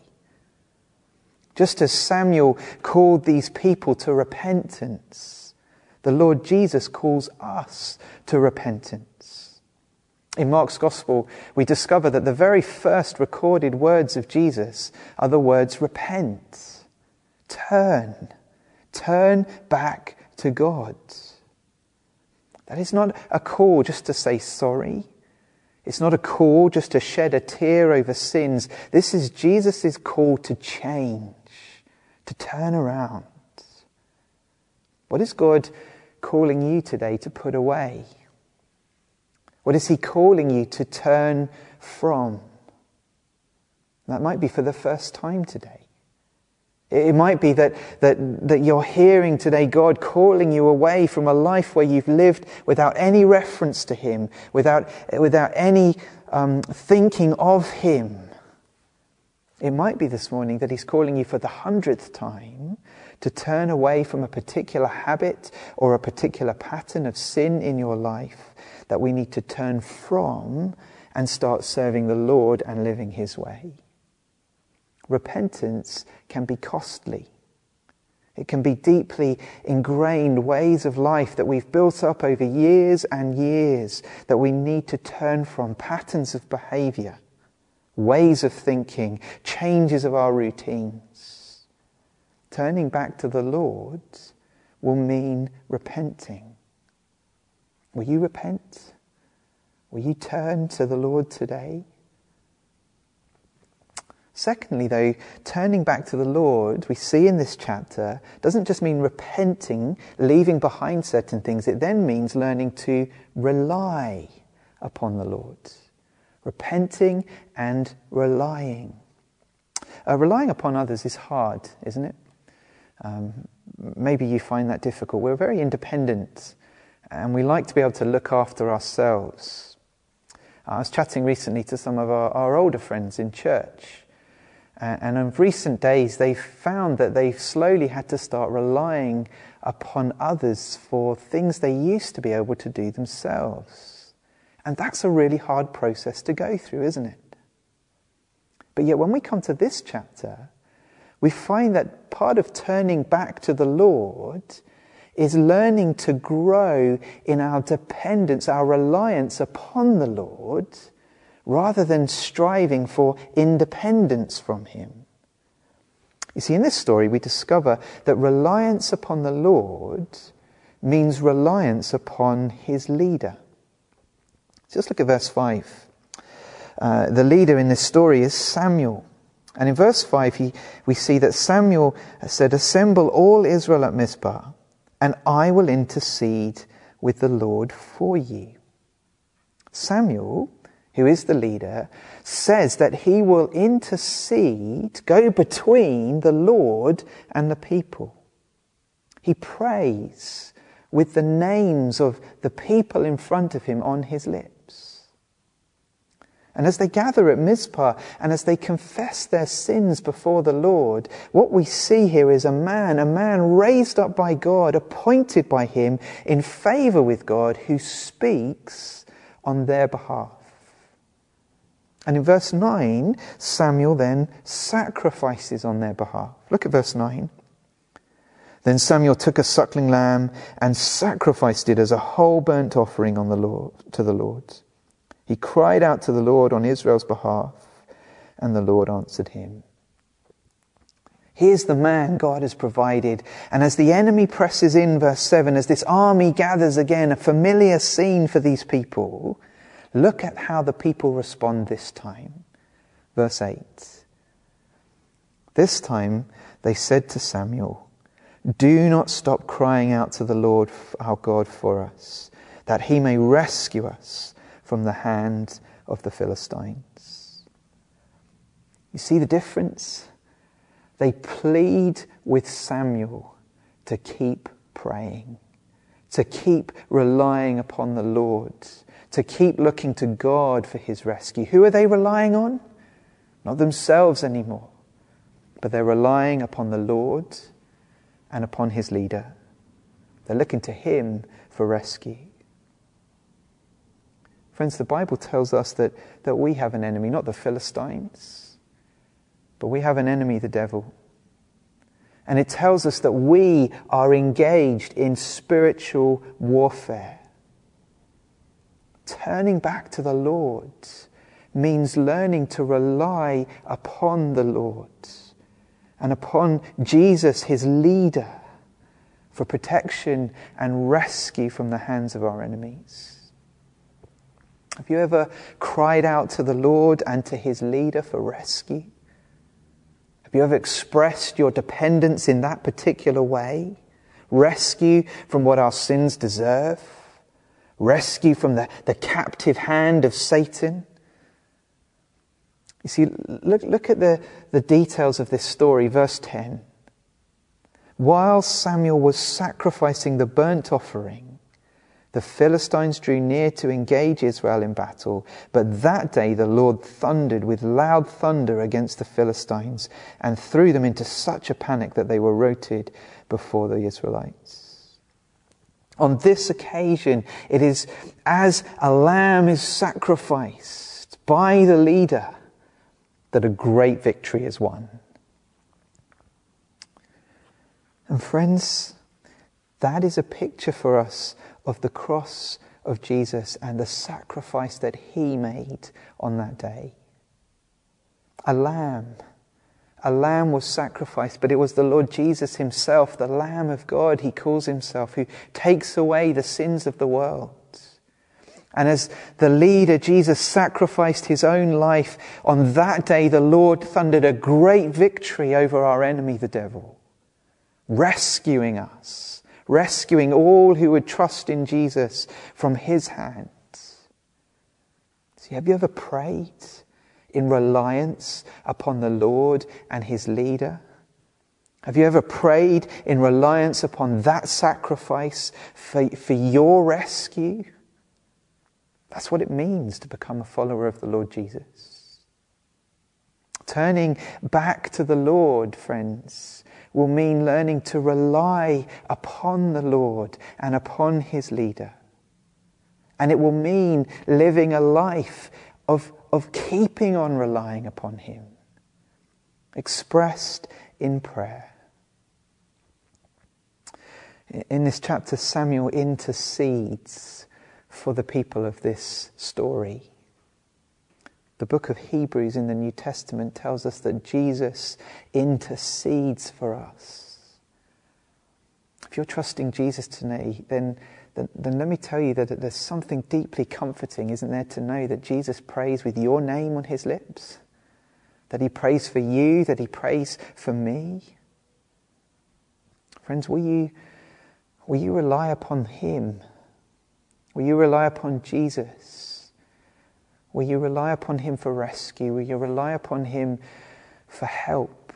Just as Samuel called these people to repentance, the Lord Jesus calls us to repentance. In Mark's Gospel, we discover that the very first recorded words of Jesus are the words repent, turn, turn back to God. That is not a call just to say sorry. It's not a call just to shed a tear over sins. This is Jesus' call to change, to turn around. What is God calling you today to put away? What is he calling you to turn from? That might be for the first time today. It might be that, that, that you're hearing today God calling you away from a life where you've lived without any reference to him, without, without any um, thinking of him. It might be this morning that he's calling you for the hundredth time to turn away from a particular habit or a particular pattern of sin in your life that we need to turn from and start serving the Lord and living his way. Repentance can be costly. It can be deeply ingrained ways of life that we've built up over years and years that we need to turn from, patterns of behaviour, ways of thinking, changes of our routines. Turning back to the Lord will mean repenting. Will you repent? Will you turn to the Lord today? Secondly, though, turning back to the Lord, we see in this chapter, doesn't just mean repenting, leaving behind certain things. It then means learning to rely upon the Lord. Repenting and relying. Uh, relying upon others is hard, isn't it? Um, maybe you find that difficult. We're very independent and we like to be able to look after ourselves. I was chatting recently to some of our, our older friends in church. And in recent days, they've found that they've slowly had to start relying upon others for things they used to be able to do themselves. And that's a really hard process to go through, isn't it? But yet when we come to this chapter, we find that part of turning back to the Lord is learning to grow in our dependence, our reliance upon the Lord, rather than striving for independence from him. You see, in this story we discover that reliance upon the Lord means reliance upon his leader. Just look at verse five. Uh, the leader in this story is Samuel. And in verse five he, we see that Samuel said, "Assemble all Israel at Mizpah, and I will intercede with the Lord for you." Samuel, who is the leader, says that he will intercede, go between the Lord and the people. He prays with the names of the people in front of him on his lips. And as they gather at Mizpah and as they confess their sins before the Lord, what we see here is a man, a man raised up by God, appointed by him in favour with God, who speaks on their behalf. And in verse nine, Samuel then sacrifices on their behalf. Look at verse nine. Then Samuel took a suckling lamb and sacrificed it as a whole burnt offering on the Lord, to the Lord. He cried out to the Lord on Israel's behalf, and the Lord answered him. Here's the man God has provided. And as the enemy presses in, verse seven, as this army gathers again, a familiar scene for these people, look at how the people respond this time. Verse eight. This time they said to Samuel, "Do not stop crying out to the Lord our God for us, that he may rescue us from the hand of the Philistines." You see the difference? They plead with Samuel to keep praying, to keep relying upon the Lord, to keep looking to God for his rescue. Who are they relying on? Not themselves anymore, but they're relying upon the Lord and upon his leader. They're looking to him for rescue. Friends, the Bible tells us that, that we have an enemy, not the Philistines, but we have an enemy, the devil. And it tells us that we are engaged in spiritual warfare. Turning back to the Lord means learning to rely upon the Lord and upon Jesus, his leader, for protection and rescue from the hands of our enemies. Have you ever cried out to the Lord and to his leader for rescue? Have you ever expressed your dependence in that particular way? Rescue from what our sins deserve? Rescue from the, the captive hand of Satan? You see, look, look at the, the details of this story, verse ten. While Samuel was sacrificing the burnt offering, the Philistines drew near to engage Israel in battle, but that day the Lord thundered with loud thunder against the Philistines and threw them into such a panic that they were routed before the Israelites. On this occasion, it is as a lamb is sacrificed by the leader that a great victory is won. And friends, that is a picture for us of the cross of Jesus and the sacrifice that he made on that day. A lamb. A lamb was sacrificed, but it was the Lord Jesus himself, the Lamb of God, he calls himself, who takes away the sins of the world. And as the leader, Jesus sacrificed his own life. On that day, the Lord thundered a great victory over our enemy, the devil, rescuing us, rescuing all who would trust in Jesus from his hands. See, have you ever prayed in reliance upon the Lord and his leader? Have you ever prayed in reliance upon that sacrifice for, for your rescue? That's what it means to become a follower of the Lord Jesus. Turning back to the Lord, friends, will mean learning to rely upon the Lord and upon his leader. And it will mean living a life of, of keeping on relying upon him, expressed in prayer. In this chapter, Samuel intercedes for the people of this story. The book of Hebrews in the New Testament tells us that Jesus intercedes for us. If you're trusting Jesus today, then, then, then let me tell you that there's something deeply comforting, isn't there, to know that Jesus prays with your name on his lips, that he prays for you, that he prays for me. Friends, will you, will you rely upon him? Will you rely upon Jesus? Will you rely upon him for rescue? Will you rely upon him for help?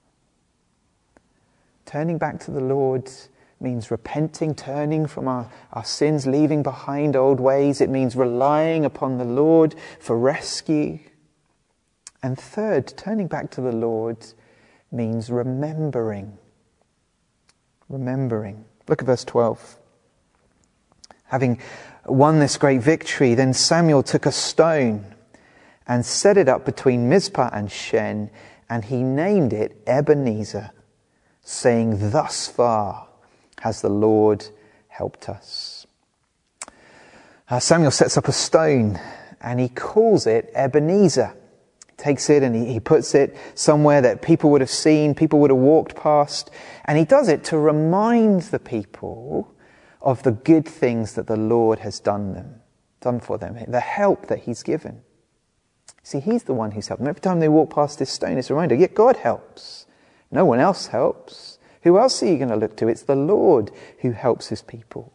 Turning back to the Lord means repenting, turning from our, our sins, leaving behind old ways. It means relying upon the Lord for rescue. And third, turning back to the Lord means remembering. Remembering. Look at verse twelve. Having won this great victory, then Samuel took a stone and set it up between Mizpah and Shen, and he named it Ebenezer, saying, "Thus far has the Lord helped us." Uh, Samuel sets up a stone and he calls it Ebenezer. He takes it and he, he puts it somewhere that people would have seen, people would have walked past, and he does it to remind the people of the good things that the Lord has done them, done for them, the help that he's given. See, he's the one who's helped them. Every time they walk past this stone, it's a reminder, yet God helps. No one else helps. Who else are you going to look to? It's the Lord who helps his people.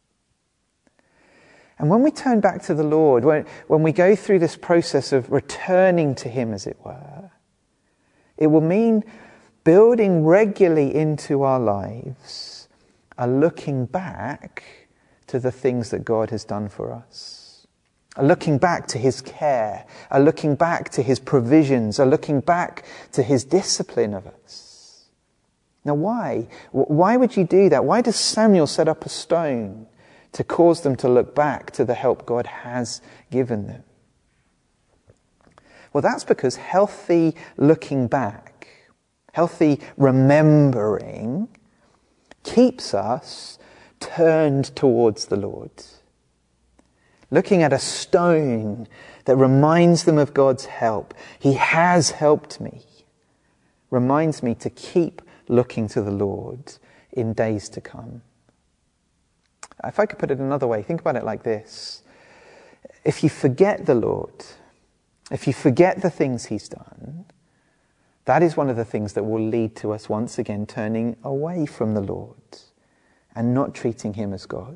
And when we turn back to the Lord, when, when we go through this process of returning to him, as it were, it will mean building regularly into our lives a looking back to the things that God has done for us, a looking back to his care, a looking back to his provisions, a looking back to his discipline of us. Now why? Why would you do that? Why does Samuel set up a stone to cause them to look back to the help God has given them? Well, that's because healthy looking back, healthy remembering, keeps us turned towards the Lord. Looking at a stone that reminds them of God's help. He has helped me. Reminds me to keep looking to the Lord in days to come. If I could put it another way, think about it like this. If you forget the Lord, if you forget the things he's done, that is one of the things that will lead to us once again turning away from the Lord and not treating him as God.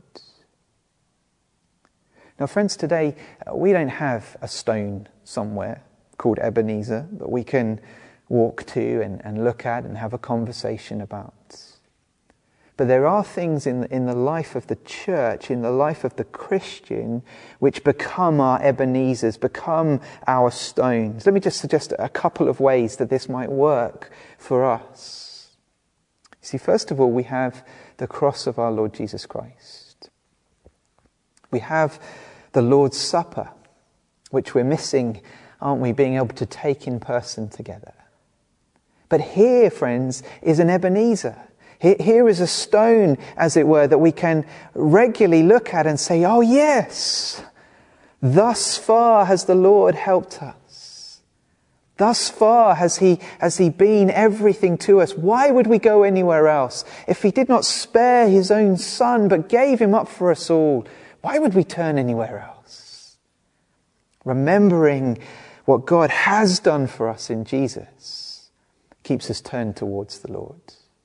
Now, friends, today we don't have a stone somewhere called Ebenezer that we can walk to and, and look at and have a conversation about. But there are things in the, in the life of the church, in the life of the Christian, which become our Ebenezers, become our stones. Let me just suggest a couple of ways that this might work for us. See, first of all, we have the cross of our Lord Jesus Christ. We have the Lord's Supper, which we're missing, aren't we, being able to take in person together. But here, friends, is an Ebenezer. Here is a stone, as it were, that we can regularly look at and say, oh yes, thus far has the Lord helped us. Thus far has he, has he been everything to us. Why would we go anywhere else? If he did not spare his own son, but gave him up for us all, why would we turn anywhere else? Remembering what God has done for us in Jesus keeps us turned towards the Lord.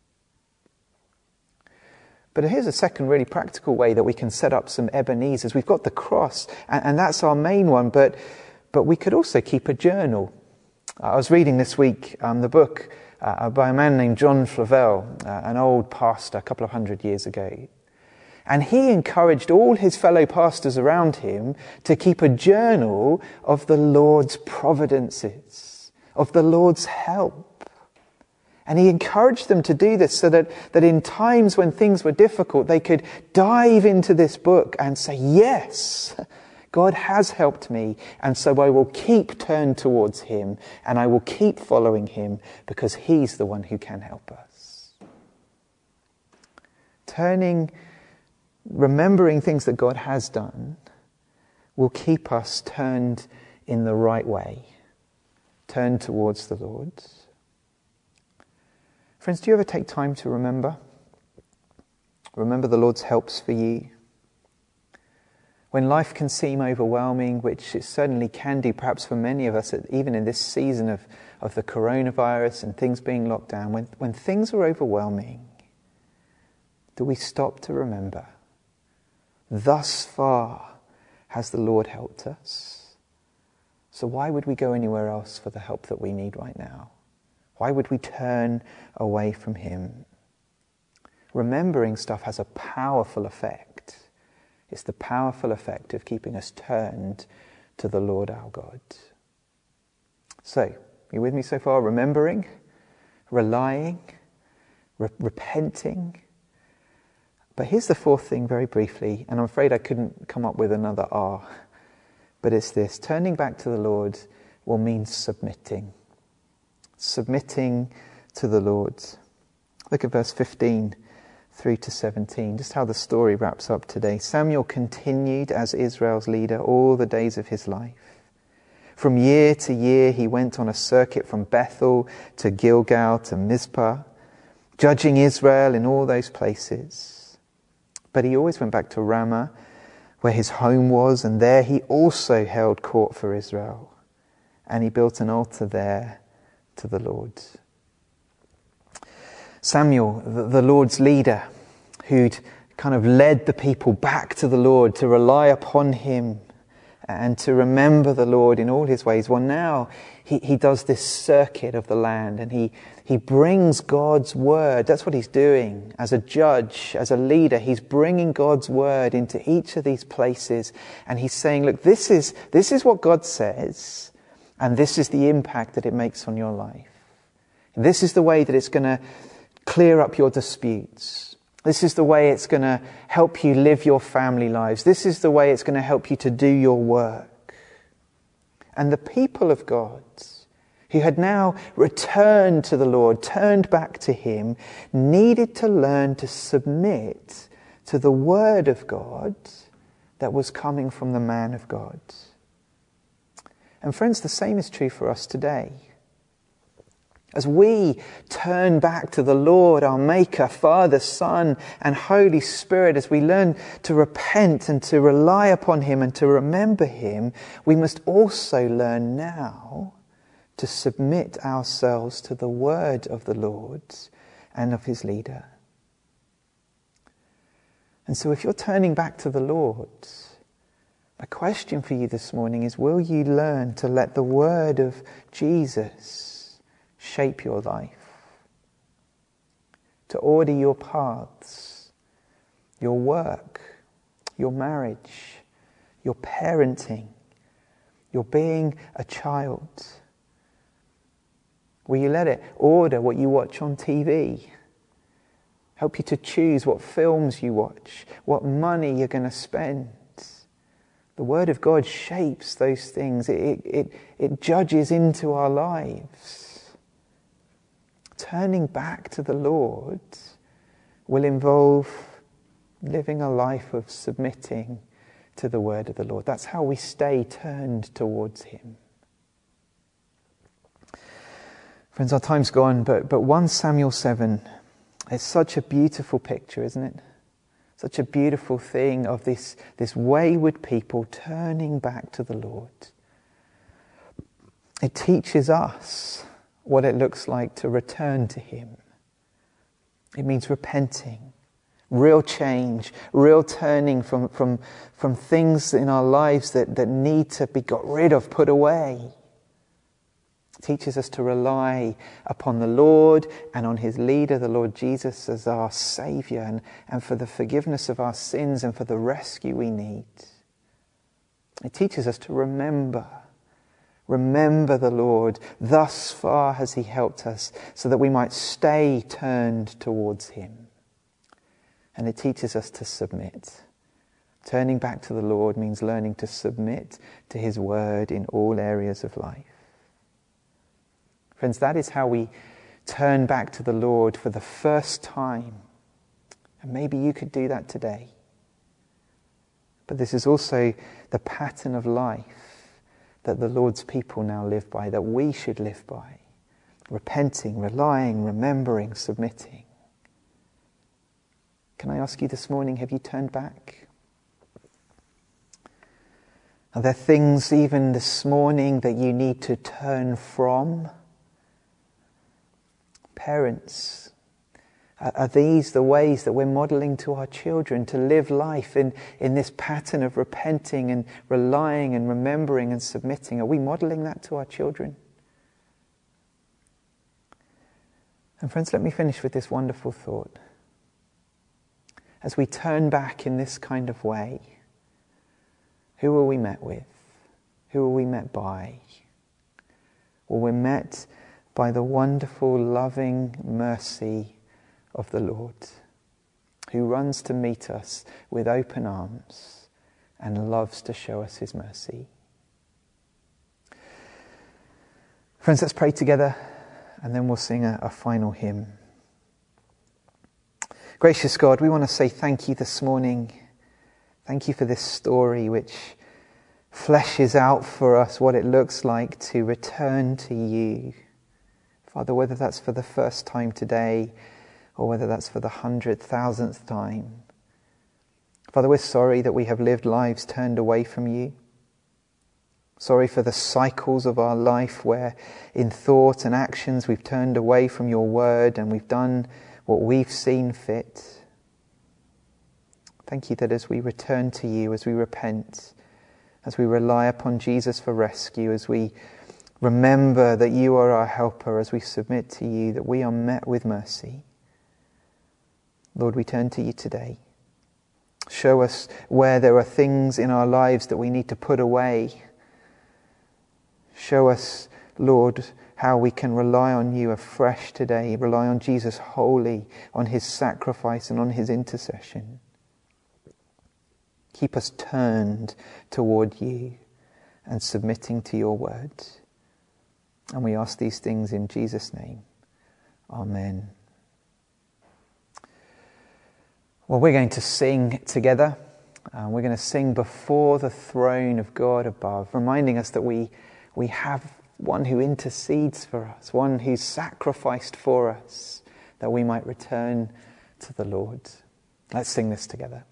But here's a second really practical way that we can set up some Ebenezers. We've got the cross, and, and that's our main one, but but we could also keep a journal. I was reading this week um, the book uh, by a man named John Flavel, uh, an old pastor a couple of hundred years ago. And he encouraged all his fellow pastors around him to keep a journal of the Lord's providences, of the Lord's help. And he encouraged them to do this so that, that in times when things were difficult, they could dive into this book and say, yes, God has helped me, and so I will keep turned towards him, and I will keep following him, because he's the one who can help us. Turning, remembering things that God has done will keep us turned in the right way, turned towards the Lord. Friends, do you ever take time to remember? Remember the Lord's helps for you? When life can seem overwhelming, which it certainly can do perhaps for many of us, even in this season of, of the coronavirus and things being locked down, when, when things are overwhelming, do we stop to remember? Thus far has the Lord helped us. So why would we go anywhere else for the help that we need right now? Why would we turn away from him? Remembering stuff has a powerful effect. It's the powerful effect of keeping us turned to the Lord our God. So, you with me so far? Remembering, relying, re- repenting. But here's the fourth thing very briefly, and I'm afraid I couldn't come up with another R. But it's this: turning back to the Lord will mean submitting. Submitting to the Lord. Look at verse fifteen through to seventeen, just how the story wraps up today. Samuel continued as Israel's leader all the days of his life. From year to year he went on a circuit from Bethel to Gilgal to Mizpah, judging Israel in all those places. But he always went back to Ramah, where his home was, and there he also held court for Israel. And he built an altar there to the Lord. Samuel, the, the Lord's leader, who'd kind of led the people back to the Lord to rely upon him and to remember the Lord in all his ways. Well, now he, he does this circuit of the land, and he, he brings God's word. That's what he's doing as a judge, as a leader. He's bringing God's word into each of these places, and he's saying, look, this is, this is what God says, and this is the impact that it makes on your life. This is the way that it's going to clear up your disputes. This is the way it's going to help you live your family lives. This is the way it's going to help you to do your work. And the people of God, who had now returned to the Lord, turned back to him, needed to learn to submit to the word of God that was coming from the man of God. And friends, the same is true for us today. As we turn back to the Lord, our Maker, Father, Son, and Holy Spirit, as we learn to repent and to rely upon him and to remember him, we must also learn now to submit ourselves to the word of the Lord and of his leader. And so if you're turning back to the Lord, my question for you this morning is, will you learn to let the word of Jesus shape your life, to order your paths, your work, your marriage, your parenting, your being a child? Will you let it order what you watch on T V? Help you to choose what films you watch, what money you're going to spend. The Word of God shapes those things. It, it, it judges into our lives. Turning back to the Lord will involve living a life of submitting to the word of the Lord. That's how we stay turned towards him. Friends, our time's gone, but, but First Samuel seven is such a beautiful picture, isn't it? Such a beautiful thing of this, this wayward people turning back to the Lord. It teaches us what it looks like to return to him. It means repenting, real change, real turning from, from, from things in our lives that, that need to be got rid of, put away. It teaches us to rely upon the Lord and on his leader, the Lord Jesus, as our Saviour, and, and for the forgiveness of our sins and for the rescue we need. It teaches us to remember Remember the Lord. Thus far has he helped us, so that we might stay turned towards him. And it teaches us to submit. Turning back to the Lord means learning to submit to his word in all areas of life. Friends, that is how we turn back to the Lord for the first time. And maybe you could do that today. But this is also the pattern of life that the Lord's people now live by, that we should live by. Repenting, relying, remembering, submitting. Can I ask you this morning, have you turned back? Are there things even this morning that you need to turn from? Parents, are these the ways that we're modelling to our children to live life in, in this pattern of repenting and relying and remembering and submitting? Are we modelling that to our children? And friends, let me finish with this wonderful thought. As we turn back in this kind of way, who are we met with? Who are we met by? Well, we're met by the wonderful, loving mercy of the Lord, who runs to meet us with open arms and loves to show us his mercy. Friends, let's pray together, and then we'll sing a, a final hymn. Gracious God, we want to say thank you this morning. Thank you for this story which fleshes out for us what it looks like to return to you. Father, whether that's for the first time today, or whether that's for the hundred thousandth time. Father, we're sorry that we have lived lives turned away from you. Sorry for the cycles of our life where in thought and actions we've turned away from your word and we've done what we've seen fit. Thank you that as we return to you, as we repent, as we rely upon Jesus for rescue, as we remember that you are our helper, as we submit to you, that we are met with mercy. Lord, we turn to you today. Show us where there are things in our lives that we need to put away. Show us, Lord, how we can rely on you afresh today, rely on Jesus wholly, on his sacrifice and on his intercession. Keep us turned toward you and submitting to your word. And we ask these things in Jesus' name. Amen. Well, we're going to sing together. Uh, we're going to sing before the throne of God above, reminding us that we, we have one who intercedes for us, one who's sacrificed for us, that we might return to the Lord. Let's sing this together.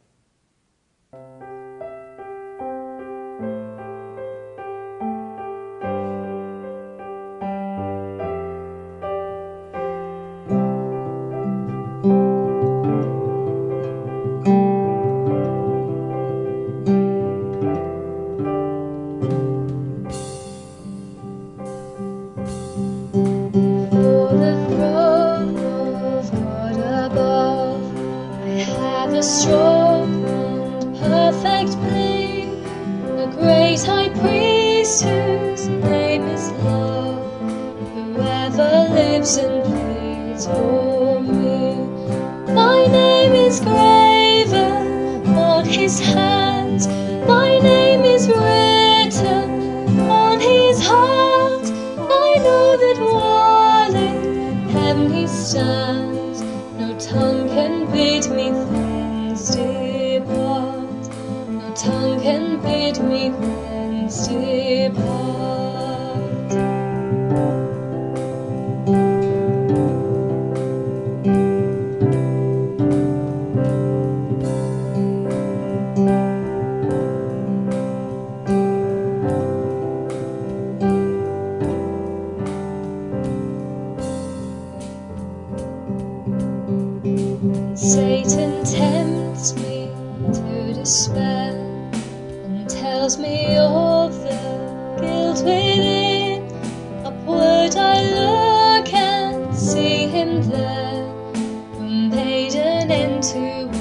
Satan tempts me to despair and tells me of the guilt within. Upward I look and see him there, who made an end to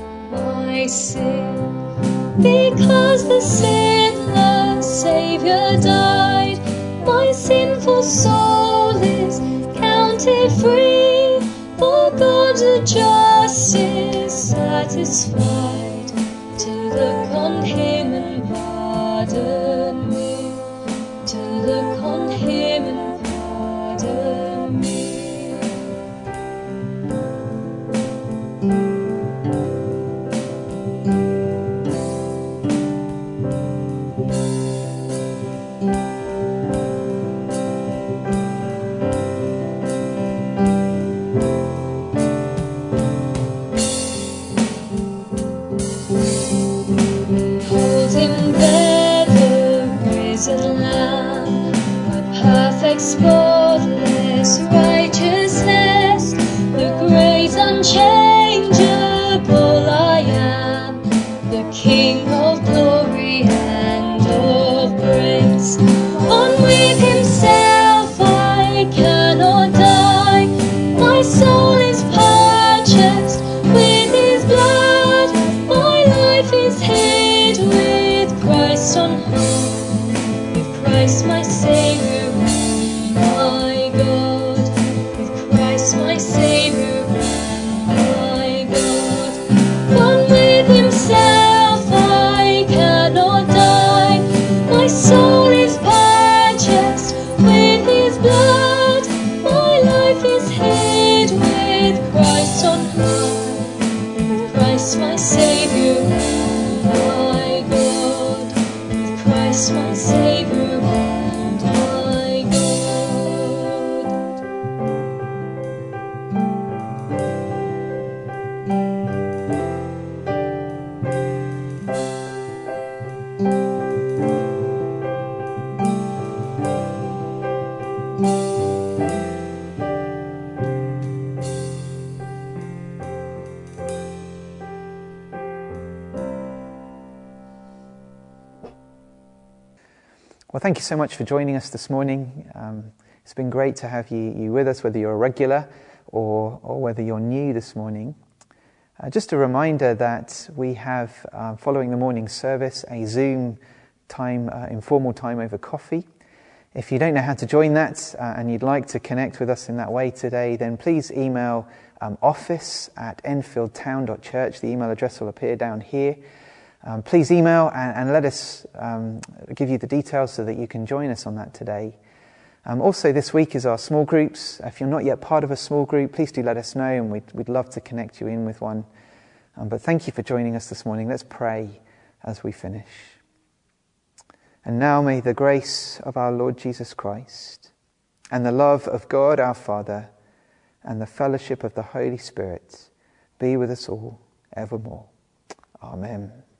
my sin. Because the sinless Saviour died, my sinful soul is counted free. For God's justice satisfied to look on him and pardon me, to look on him and pardon me. Spotless righteousness, the great unchangeable I am, the King of glory and of grace. On with himself I cannot die, my soul is purchased with his blood, my life is hid with Christ on high, with Christ my Saviour. Well, thank you so much for joining us this morning. Um, it's been great to have you, you with us, whether you're a regular or, or whether you're new this morning. Uh, just a reminder that we have, uh, following the morning service, a Zoom time, uh, informal time over coffee. If you don't know how to join that uh, and you'd like to connect with us in that way today, then please email um, office at enfield town dot church. The email address will appear down here. Um, please email and, and let us um, give you the details so that you can join us on that today. Um, also, this week is our small groups. If you're not yet part of a small group, please do let us know, and we'd, we'd love to connect you in with one. Um, but thank you for joining us this morning. Let's pray as we finish. And now may the grace of our Lord Jesus Christ and the love of God our Father and the fellowship of the Holy Spirit be with us all evermore. Amen.